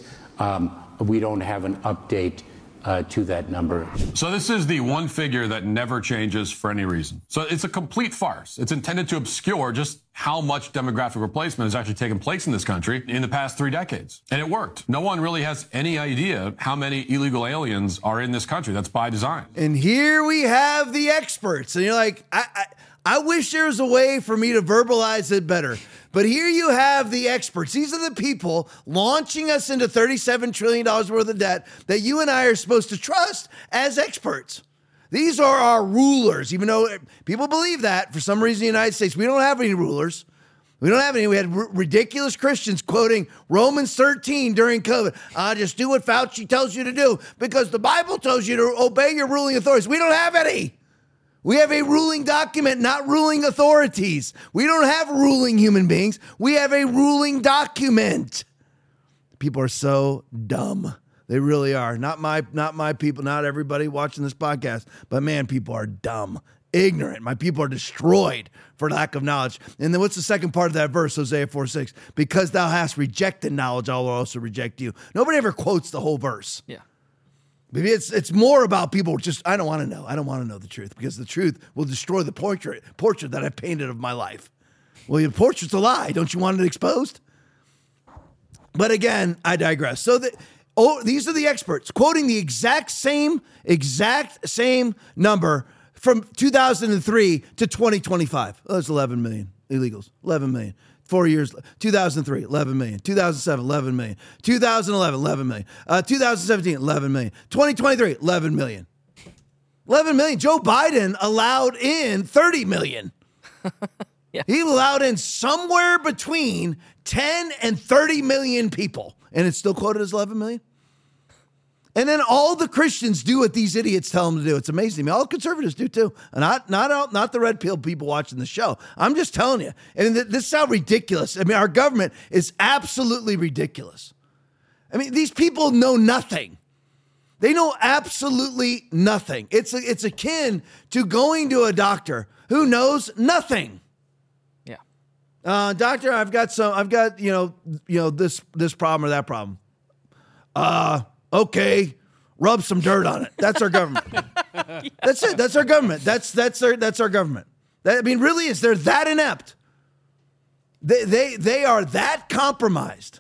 We don't have an update to that number. So this is the one figure that never changes for any reason. So it's a complete farce. It's intended to obscure just how much demographic replacement has actually taken place in this country in the past 3 decades. And it worked. No one really has any idea how many illegal aliens are in this country. That's by design. And here we have the experts. And you're like, I wish there was a way for me to verbalize it better. But here you have the experts. These are the people launching us into $37 trillion worth of debt that you and I are supposed to trust as experts. These are our rulers, even though people believe that for some reason in the United States, we don't have any rulers. We don't have any. We had ridiculous Christians quoting Romans 13 during COVID. Just do what Fauci tells you to do because the Bible tells you to obey your ruling authorities. We don't have any. We have a ruling document, not ruling authorities. We don't have ruling human beings. We have a ruling document. People are so dumb. They really are. Not my people, not everybody watching this podcast, but man, people are dumb, ignorant. My people are destroyed for lack of knowledge. And then what's the second part of that verse, Hosea 4:6? Because thou hast rejected knowledge, I will also reject you. Nobody ever quotes the whole verse. Yeah. Maybe it's more about people just, I don't want to know. I don't want to know the truth because the truth will destroy the portrait that I've painted of my life. Well, your portrait's a lie. Don't you want it exposed? But again, I digress. So these are the experts quoting the exact same number from 2003 to 2025. Oh, that's 11 million illegals, 11 million. 4 years, 2003, 11 million. 2007, 11 million. 2011, 11 million. 2017, 11 million. 2023, 11 million. 11 million. Joe Biden allowed in 30 million. Yeah. He allowed in somewhere between 10 and 30 million people. And it's still quoted as 11 million. And then all the Christians do what these idiots tell them to do. It's amazing to me. All conservatives do too. And not the red pill people watching the show. I'm just telling you. And this is how ridiculous. I mean, our government is absolutely ridiculous. I mean, these people know nothing. They know absolutely nothing. It's akin to going to a doctor who knows nothing. Yeah. Doctor, I've got this problem or that problem. Okay, rub some dirt on it. That's our government. Yeah. That's it. That's our government. That's our government. I mean, really, they're that inept. They are that compromised.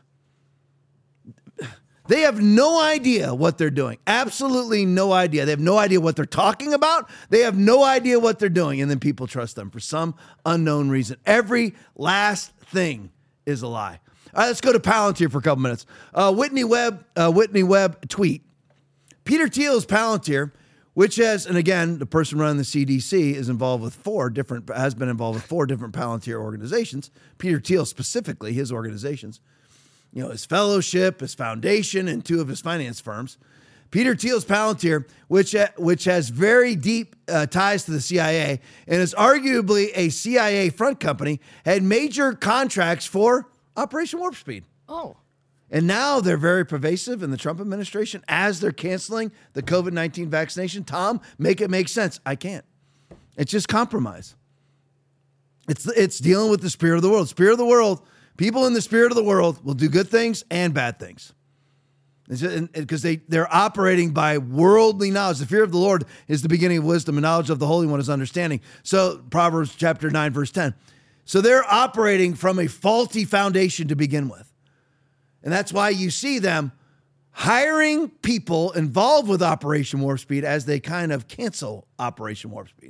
They have no idea what they're doing. Absolutely no idea. They have no idea what they're talking about. They have no idea what they're doing. And then people trust them for some unknown reason. Every last thing is a lie. All right, let's go to Palantir for a couple minutes. Whitney Webb tweet. Peter Thiel's Palantir, which has, and again, the person running the CDC has been involved with four different Palantir organizations. Peter Thiel specifically, his organizations. His fellowship, his foundation, and two of his finance firms. Peter Thiel's Palantir, which has very deep ties to the CIA and is arguably a CIA front company, had major contracts for Operation Warp Speed. Oh. And now they're very pervasive in the Trump administration as they're canceling the COVID-19 vaccination. Tom, make it make sense. I can't. It's just compromise. It's dealing with the spirit of the world. Spirit of the world, people in the spirit of the world will do good things and bad things. Because they're operating by worldly knowledge. The fear of the Lord is the beginning of wisdom, and knowledge of the Holy One is understanding. So Proverbs chapter 9, verse 10. So they're operating from a faulty foundation to begin with. And that's why you see them hiring people involved with Operation Warp Speed as they kind of cancel Operation Warp Speed.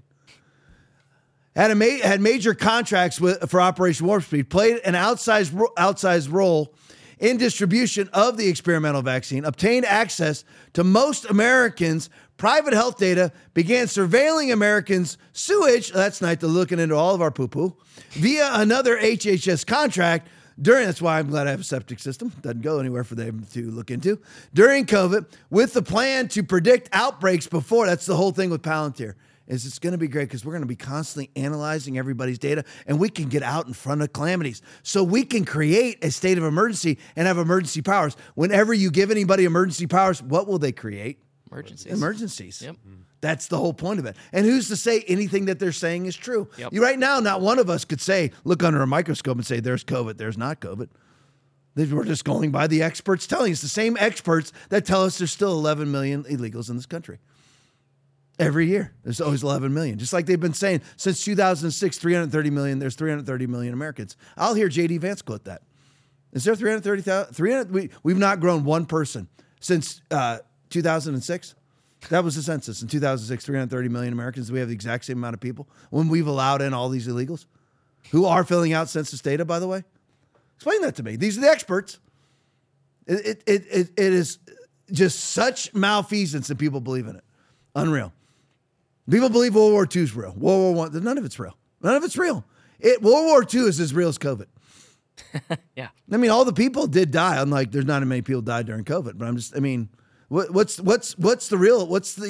Had major contracts for Operation Warp Speed, played an outsized role in distribution of the experimental vaccine, obtained access to most Americans' private health data, began surveilling Americans' sewage, that's nice, to looking into all of our poo-poo, via another HHS contract. That's why I'm glad I have a septic system. Doesn't go anywhere for them to look into. During COVID, with the plan to predict outbreaks before, that's the whole thing with Palantir, is it's going to be great because we're going to be constantly analyzing everybody's data, and we can get out in front of calamities. So we can create a state of emergency and have emergency powers. Whenever you give anybody emergency powers, what will they create? Emergencies. Yep. That's the whole point of it. And who's to say anything that they're saying is true? Yep. Right now, not one of us could say, look under a microscope and say, there's COVID, there's not COVID. We're just going by the experts telling us. The same experts that tell us there's still 11 million illegals in this country. Every year, there's always 11 million. Just like they've been saying since 2006, 330 million, there's 330 million Americans. I'll hear J.D. Vance quote that. Is there 330,000? We've not grown one person since 2006. That was the census. In 2006, 330 million Americans. We have the exact same amount of people when we've allowed in all these illegals who are filling out census data, by the way. Explain that to me. These are the experts. It is just such malfeasance that people believe in it. Unreal. People believe World War II is real. World War I, none of it's real. None of it's real. World War II is as real as COVID. Yeah. I mean, all the people did die. Unlike there's not as many people died during COVID, but what's the real,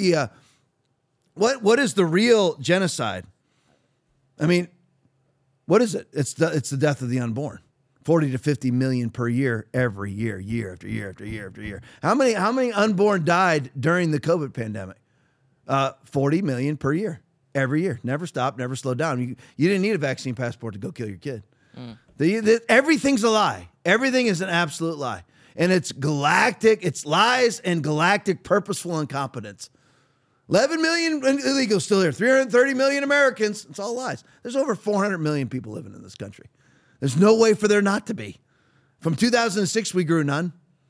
what is the real genocide? I mean, what is it? It's the death of the unborn. 40 to 50 million per year, every year, year after year after year after year. How many unborn died during the COVID pandemic? 40 million per year, every year. Never stopped, never slowed down. You didn't need a vaccine passport to go kill your kid. Everything's a lie. Everything is an absolute lie. And it's galactic. It's lies and galactic purposeful incompetence. 11 million illegals still here. 330 million Americans. It's all lies. There's over 400 million people living in this country. There's no way for there not to be. From 2006, we grew none.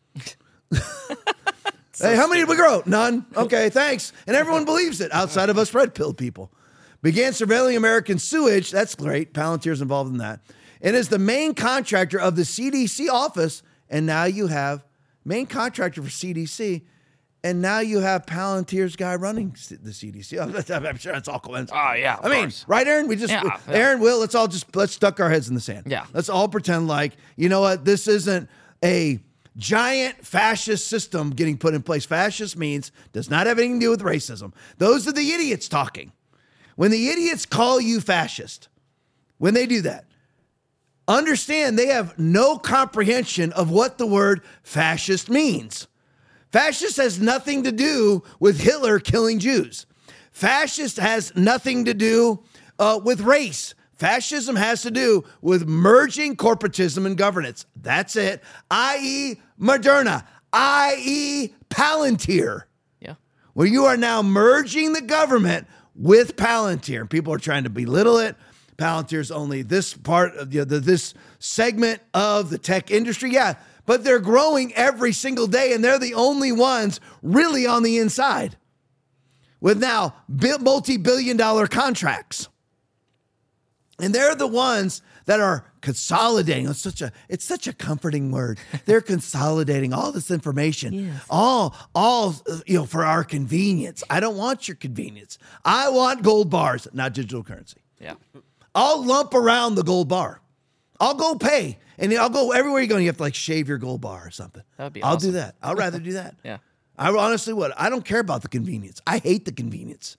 Hey, how many did we grow? None. Okay, thanks. And everyone believes it outside of us red-pilled people. Began surveilling American sewage. That's great. Palantir's involved in that. And is the main contractor of the CDC office. And now you have main contractor for CDC. And now you have Palantir's guy running the CDC. I'm sure it's all coincidence. Oh, yeah. I mean, right, Aaron? Aaron, Will, let's stuck our heads in the sand. Yeah. Let's all pretend like, you know what? This isn't a giant fascist system getting put in place. Fascist does not have anything to do with racism. Those are the idiots talking. When the idiots call you fascist, when they do that, understand they have no comprehension of what the word fascist means. Fascist has nothing to do with Hitler killing Jews. Fascist has nothing to do with race. Fascism has to do with merging corporatism and governance. That's it. I.e. Moderna, i.e. Palantir. Yeah. Where you are now merging the government with Palantir. People are trying to belittle it. Palantir's only this part of this segment of the tech industry. Yeah, but they're growing every single day, and they're the only ones really on the inside with now multi-billion-dollar contracts. And they're the ones that are consolidating. It's such a comforting word. They're consolidating all this information, all for our convenience. I don't want your convenience. I want gold bars, not digital currency. Yeah. I'll lump around the gold bar. I'll go pay, and I'll go everywhere you go. And you have to like shave your gold bar or something. That'd be I'll awesome. do that. I'd rather do that. Yeah. I honestly would. I don't care about the convenience. I hate the convenience.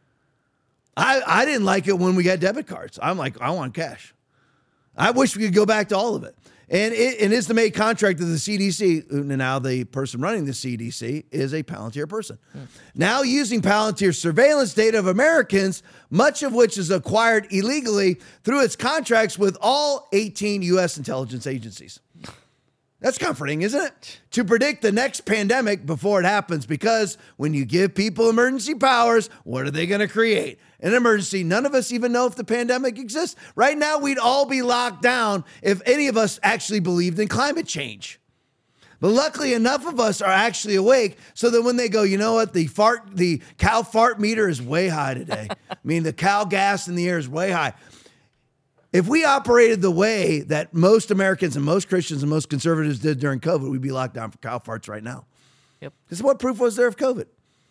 I didn't like it when we got debit cards. I'm like, I want cash. I wish we could go back to all of it. And it is the main contract of the CDC. Now the person running the CDC is a Palantir person. Now using Palantir surveillance data of Americans, much of which is acquired illegally through its contracts with all 18 U.S. intelligence agencies. That's comforting, isn't it? To predict the next pandemic before it happens, because when you give people emergency powers, what are they going to create? An emergency. None of us even know if the pandemic exists. Right now, we'd all be locked down if any of us actually believed in climate change. But luckily, enough of us are actually awake so that when they go, you know what, the cow fart meter is way high today. I mean, the cow gas in the air is way high. If we operated the way that most Americans and most Christians and most conservatives did during COVID, we'd be locked down for cow farts right now. Yep. Because what proof was there of COVID?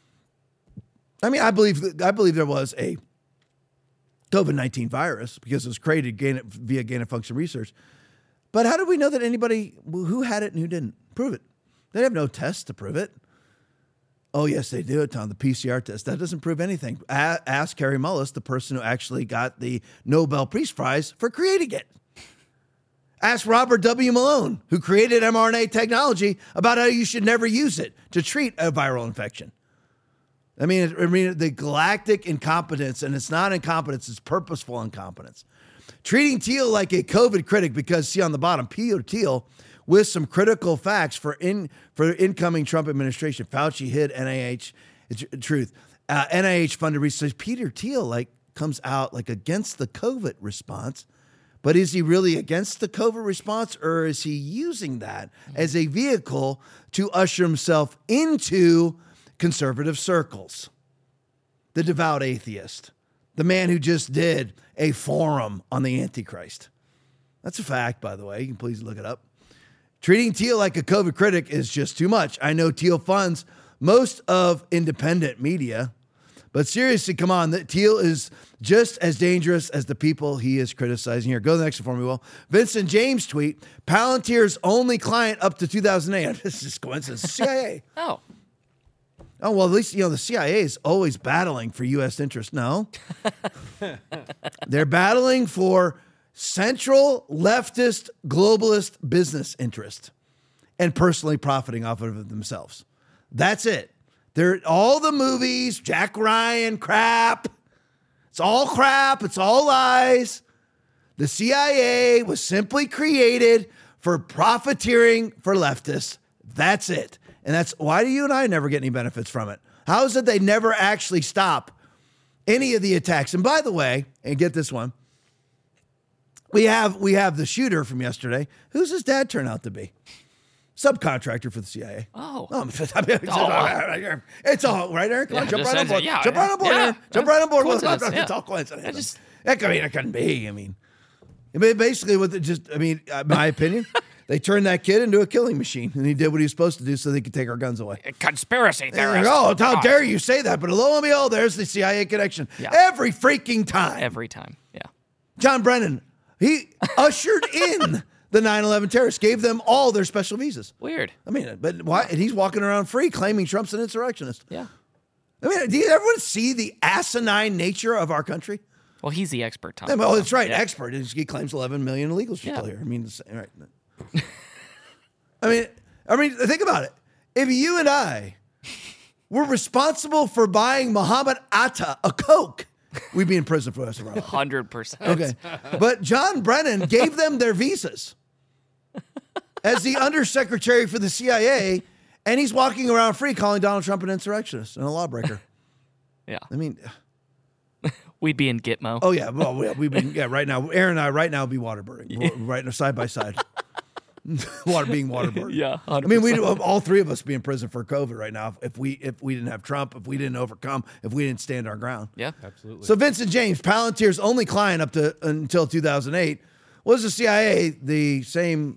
I mean, I believe there was a COVID-19 virus because it was created via gain-of-function research. But how do we know that anybody who had it and who didn't? Prove it. They have no tests to prove it. Oh, yes, they do, Tom, the PCR test. That doesn't prove anything. Ask Kary Mullis, the person who actually got the Nobel Peace Prize for creating it. Ask Robert W. Malone, who created mRNA technology, about how you should never use it to treat a viral infection. I mean, the galactic incompetence, and it's not incompetence, it's purposeful incompetence. Treating Thiel like a COVID critic because, see on the bottom, Peter Thiel, with some critical facts for incoming Trump administration. Fauci hid NIH, truth. NIH funded research. Peter Thiel comes out against the COVID response, but is he really against the COVID response, or is he using that as a vehicle to usher himself into conservative circles? The devout atheist, the man who just did a forum on the Antichrist. That's a fact, by the way. You can please look it up. Treating Thiel like a COVID critic is just too much. I know Thiel funds most of independent media, but seriously, come on. Thiel is just as dangerous as the people he is criticizing here. Go to the next one for me, Will. Vincent James tweet, Palantir's only client up to 2008. This is coincidence. CIA. Oh, well, at least, the CIA is always battling for U.S. interests. No. They're battling for central leftist globalist business interest and personally profiting off of it themselves. That's it. They're all the movies, Jack Ryan crap. It's all crap. It's all lies. The CIA was simply created for profiteering for leftists. That's it. And that's why do you and I never get any benefits from it? How is it they never actually stop any of the attacks? And by the way, and get this one, we have the shooter from yesterday. Who's his dad turn out to be? Subcontractor for the CIA. Oh. It's all right, Eric. Come on, jump right on board. Yeah, jump right on board, Eric. Jump right on board. It's all coincidence. coincidence. It couldn't be. Basically, my opinion, they turned that kid into a killing machine, and he did what he was supposed to do so they could take our guns away. Conspiracy theorist. Oh, how dare you say that? But lo and behold, there's the CIA connection. Yeah. Every freaking time. Every time, yeah. John Brennan, he ushered in the 9/11 terrorists, gave them all their special visas. Weird. But why? And he's walking around free claiming Trump's an insurrectionist. Yeah. Do everyone see the asinine nature of our country? Well, he's the expert, Tom. Oh, that's right, expert. He claims 11 million illegals are still here. Right. Think about it. If you and I were responsible for buying Muhammad Atta a Coke, we'd be in prison for the rest of our life. 100%. Okay. But John Brennan gave them their visas as the undersecretary for the CIA, and he's walking around free calling Donald Trump an insurrectionist and a lawbreaker. Yeah. We'd be in Gitmo. Oh, yeah. Well, we've been, right now. Aaron and I right now would be waterboarding. Right now, side by side. Being waterboarded. Yeah, 100%. We'd all three of us be in prison for COVID right now if we didn't have Trump, if we didn't overcome, if we didn't stand our ground. Yeah, absolutely. So Vincent James, Palantir's only client until 2008, Was the CIA the same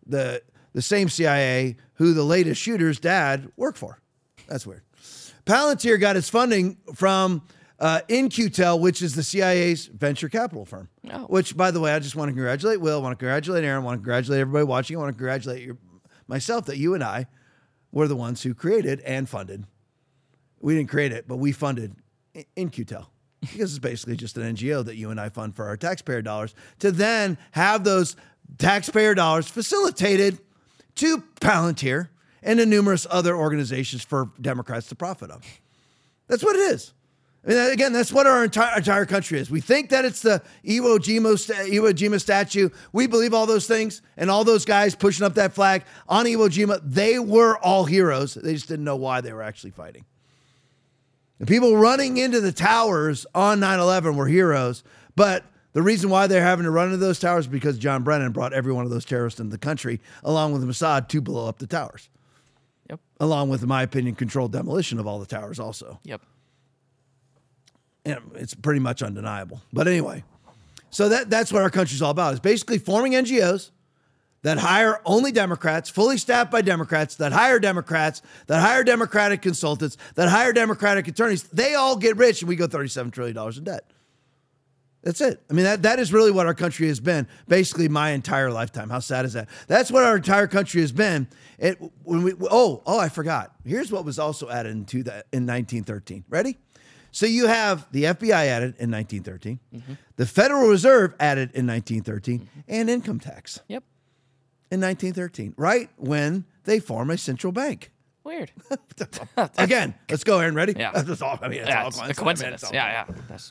CIA who the latest shooter's dad worked for? That's weird. Palantir got its funding from In-Q-Tel, which is the CIA's venture capital firm. Oh. Which, by the way, I just want to congratulate Will, I want to congratulate Aaron, I want to congratulate everybody watching, I want to congratulate myself that you and I were the ones who created and funded. We didn't create it, but we funded In-Q-Tel. Because it's basically just an NGO that you and I fund for our taxpayer dollars to then have those taxpayer dollars facilitated to Palantir and to numerous other organizations for Democrats to profit on. That's what it is. I mean, again, that's what our entire country is. We think that it's the Iwo Jima statue. We believe all those things, and all those guys pushing up that flag on Iwo Jima, they were all heroes. They just didn't know why they were actually fighting. The people running into the towers on 9/11 were heroes, but the reason why they're having to run into those towers is because John Brennan brought every one of those terrorists into the country, along with Mossad, to blow up the towers. Yep. Along with, in my opinion, controlled demolition of all the towers also. Yep. And it's pretty much undeniable. But anyway, so that's what our country's all about. It's basically forming NGOs that hire only Democrats, fully staffed by Democrats, that hire Democrats, that hire Democratic consultants, that hire Democratic attorneys. They all get rich, and we go $37 trillion in debt. That's it. I mean, that is really what our country has been, basically my entire lifetime. How sad is that? That's what our entire country has been. I forgot. Here's what was also added in 1913. Ready? So you have the FBI added in 1913, the Federal Reserve added in 1913, and income tax. Yep. In 1913, right when they form a central bank. Weird. Again, let's go, Aaron. Ready? Yeah. That's all. I mean, it's all a coincidence. Yeah. That's...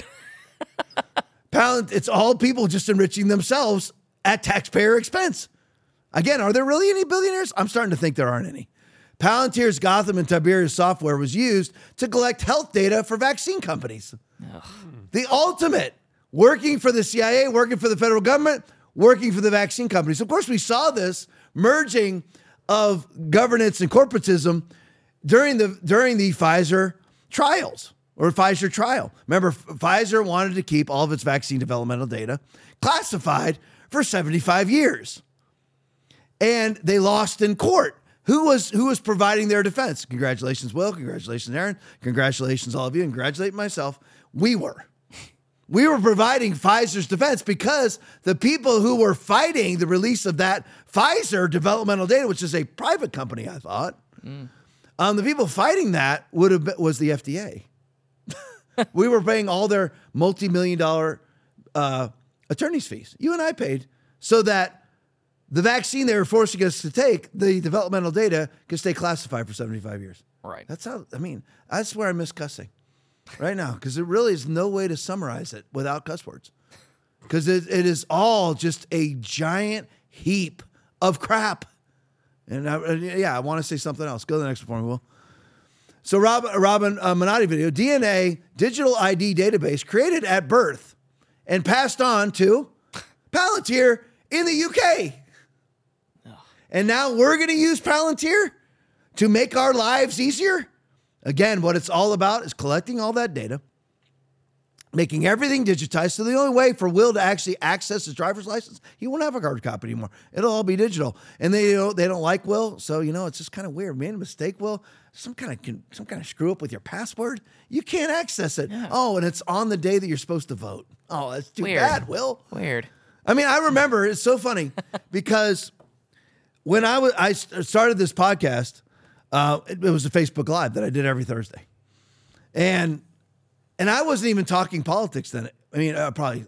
It's all people just enriching themselves at taxpayer expense. Again, are there really any billionaires? I'm starting to think there aren't any. Palantir's Gotham and Tiberius software was used to collect health data for vaccine companies. Ugh. The ultimate, working for the CIA, working for the federal government, working for the vaccine companies. Of course, we saw this merging of governance and corporatism during the Pfizer trials or Pfizer trial. Remember, Pfizer wanted to keep all of its vaccine developmental data classified for 75 years. And they lost in court. Who was providing their defense? Congratulations, Will. Congratulations, Aaron. Congratulations, all of you. And congratulate myself. We were providing Pfizer's defense because the people who were fighting the release of that Pfizer developmental data, which is a private company, I thought, the people fighting that was the FDA. We were paying all their multi-million-dollar attorney's fees. You and I paid so that the vaccine they were forcing us to take, the developmental data, could stay classified for 75 years. Right. That's where I miss cussing right now, because there really is no way to summarize it without cuss words. Because it is all just a giant heap of crap. And I want to say something else. Go to the next one for me, Will. So Robin Minotti video, DNA digital ID database created at birth and passed on to Palantir in the UK. And now we're going to use Palantir to make our lives easier. Again, what it's all about is collecting all that data, making everything digitized. So the only way for Will to actually access his driver's license, he won't have a hard copy anymore. It'll all be digital. And they don't like Will, so it's just kind of weird. Made a mistake, Will. Some kind of screw up with your password. You can't access it. Yeah. Oh, and it's on the day that you're supposed to vote. Oh, that's too bad, Will. Weird. I mean, I remember, it's so funny because when I started this podcast, it was a Facebook Live that I did every Thursday, and I wasn't even talking politics then. I mean, I probably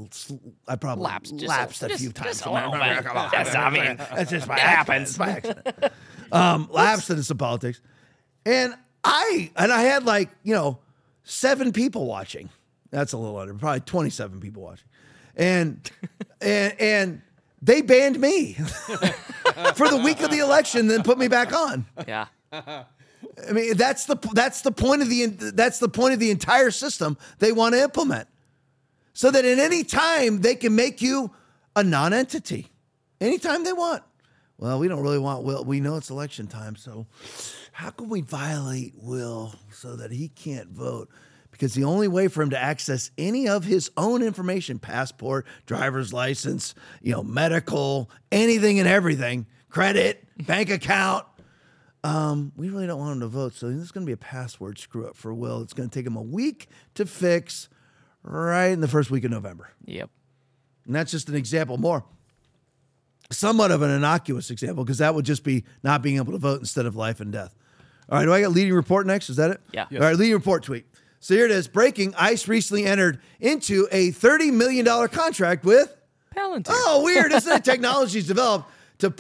lapsed a few times. That's just my happens. By accident. Lapsed into some politics, and I had 7 people watching. That's a little under, probably 27 people watching, and they banned me for the week of the election, then put me back on. Yeah. I mean, that's the point of the entire system they want to implement, so that at any time they can make you a non-entity, anytime they want. Well, we don't really want Will. We know it's election time, so how can we violate Will so that he can't vote? because the only way for him to access any of his own information, passport, driver's license, medical, anything and everything, credit, bank account, we really don't want him to vote. So this is going to be a password screw up for Will. It's going to take him a week to fix right in the first week of November. Yep. And that's just an example more. Somewhat of an innocuous example, because that would just be not being able to vote instead of life and death. All right, do I got leading report next? Is that it? Yeah. All right, leading report tweet. So here it is. Breaking, ICE recently entered into a $30 million contract with Palantir. Oh, weird. Isn't it? Technology's developed to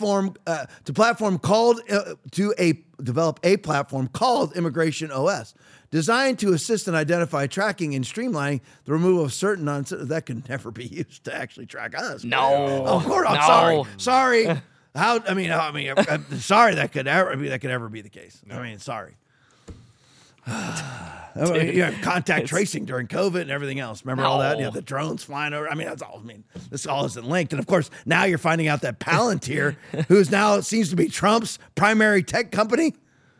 develop a platform called Immigration OS, designed to assist and identify tracking and streamlining the removal of certain that could never be used to actually track us. No. Of course, I'm sorry. I'm sorry that could ever be the case. I mean, sorry. You have contact tracing during COVID and everything else. Remember all that? The drones flying over. I mean, this all isn't linked. And of course, now you're finding out that Palantir, who's now seems to be Trump's primary tech company,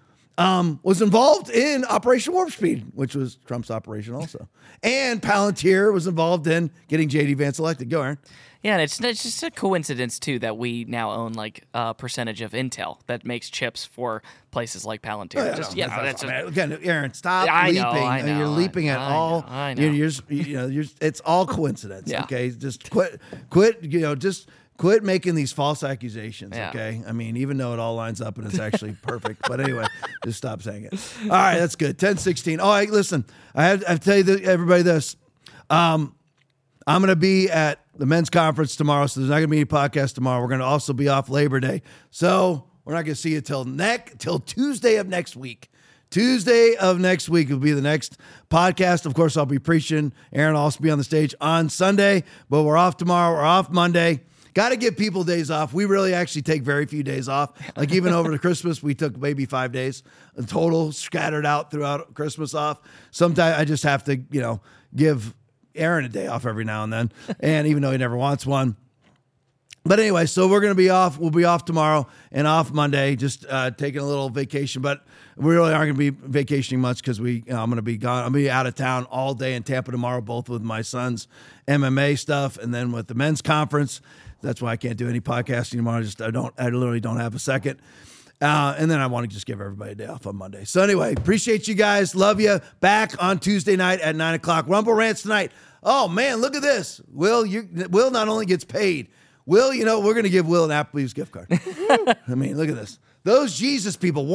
was involved in Operation Warp Speed, which was Trump's operation also. And Palantir was involved in getting J.D. Vance elected. Go, Aaron. Yeah, and it's just a coincidence, too, that we now own, a percentage of Intel that makes chips for places like Palantir. Again, Aaron, stop leaping. I know, you're leaping at all. I know. It's all coincidence, Yeah. okay? Just quit, just quit making these false accusations, okay? I mean, even though it all lines up and it's actually perfect. But anyway, just stop saying it. All right, that's good. 10:16. Oh, listen, I have to tell you everybody this. I'm going to be at the men's conference tomorrow, so there's not going to be any podcast tomorrow. We're going to also be off Labor Day. So we're not going to see you till Tuesday of next week. Tuesday of next week will be the next podcast. Of course, I'll be preaching. Aaron will also be on the stage on Sunday, but we're off tomorrow. We're off Monday. Got to give people days off. We really actually take very few days off. Like even over the Christmas, we took maybe 5 days in total, scattered out throughout Christmas off. Sometimes I just have to, give Aaron a day off every now and then, and even though he never wants one. But anyway, so we're going to be off. We'll be off tomorrow and off Monday, just taking a little vacation. But we really aren't going to be vacationing much because I'm going to be gone. I'm going to be out of town all day in Tampa tomorrow, both with my son's MMA stuff and then with the men's conference. That's why I can't do any podcasting tomorrow. I literally don't have a second. And then I want to just give everybody a day off on Monday. So anyway, appreciate you guys. Love you. Back on Tuesday night at 9 o'clock. Rumble Rants tonight. Oh, man, look at this. Will not only gets paid. Will, we're going to give Will an Applebee's gift card. I mean, look at this. Those Jesus people,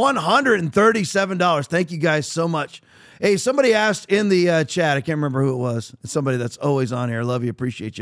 $137. Thank you guys so much. Hey, somebody asked in the chat, I can't remember who it was. It's somebody that's always on here. Love you. Appreciate you.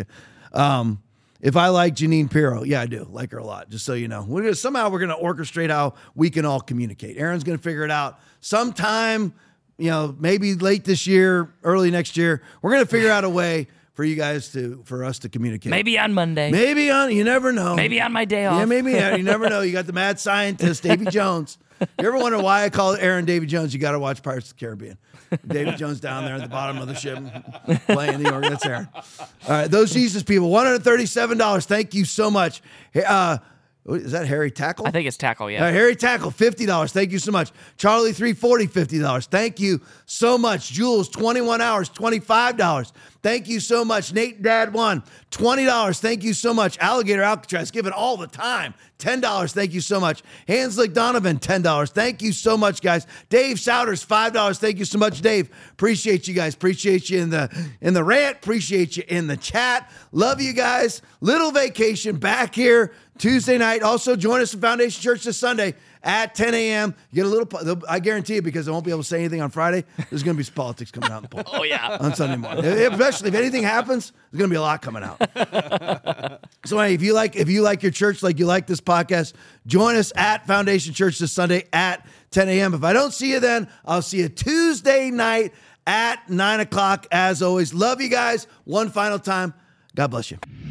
If I like Jeanine Pirro, yeah, I do. Like her a lot, just so you know. Somehow we're going to orchestrate how we can all communicate. Aaron's going to figure it out sometime, maybe late this year, early next year. We're going to figure out a way for you guys for us to communicate. Maybe on Monday. You never know. Maybe on my day off. Yeah, maybe. You never know. You got the mad scientist, Davy Jones. You ever wonder why I call Aaron Davy Jones? You got to watch Pirates of the Caribbean. Davy Jones down there at the bottom of the ship playing the organ. That's Aaron. All right, those Jesus people, $137. Thank you so much. Is that Harry Tackle? I think it's Tackle, yeah. Harry Tackle, $50. Thank you so much. Charlie 340, $50. Thank you so much. Jules, 21 hours, $25. Thank you so much. Nate Dad 1, $20. Thank you so much. Alligator Alcatraz, given all the time, $10. Thank you so much. Hanslick Donovan, $10. Thank you so much, guys. Dave Souders, $5. Thank you so much, Dave. Appreciate you guys. Appreciate you in the rant. Appreciate you in the chat. Love you guys. Little vacation back here Tuesday night. Also, join us at Foundation Church this Sunday at 10 a.m. You get a little, I guarantee you, because I won't be able to say anything on Friday, there's going to be some politics coming out in the poll. Oh, yeah. On Sunday morning. Especially if anything happens, there's going to be a lot coming out. So hey, if you like your church, like you like this podcast, join us at Foundation Church this Sunday at 10 a.m. If I don't see you then, I'll see you Tuesday night at 9 o'clock as always. Love you guys. One final time. God bless you.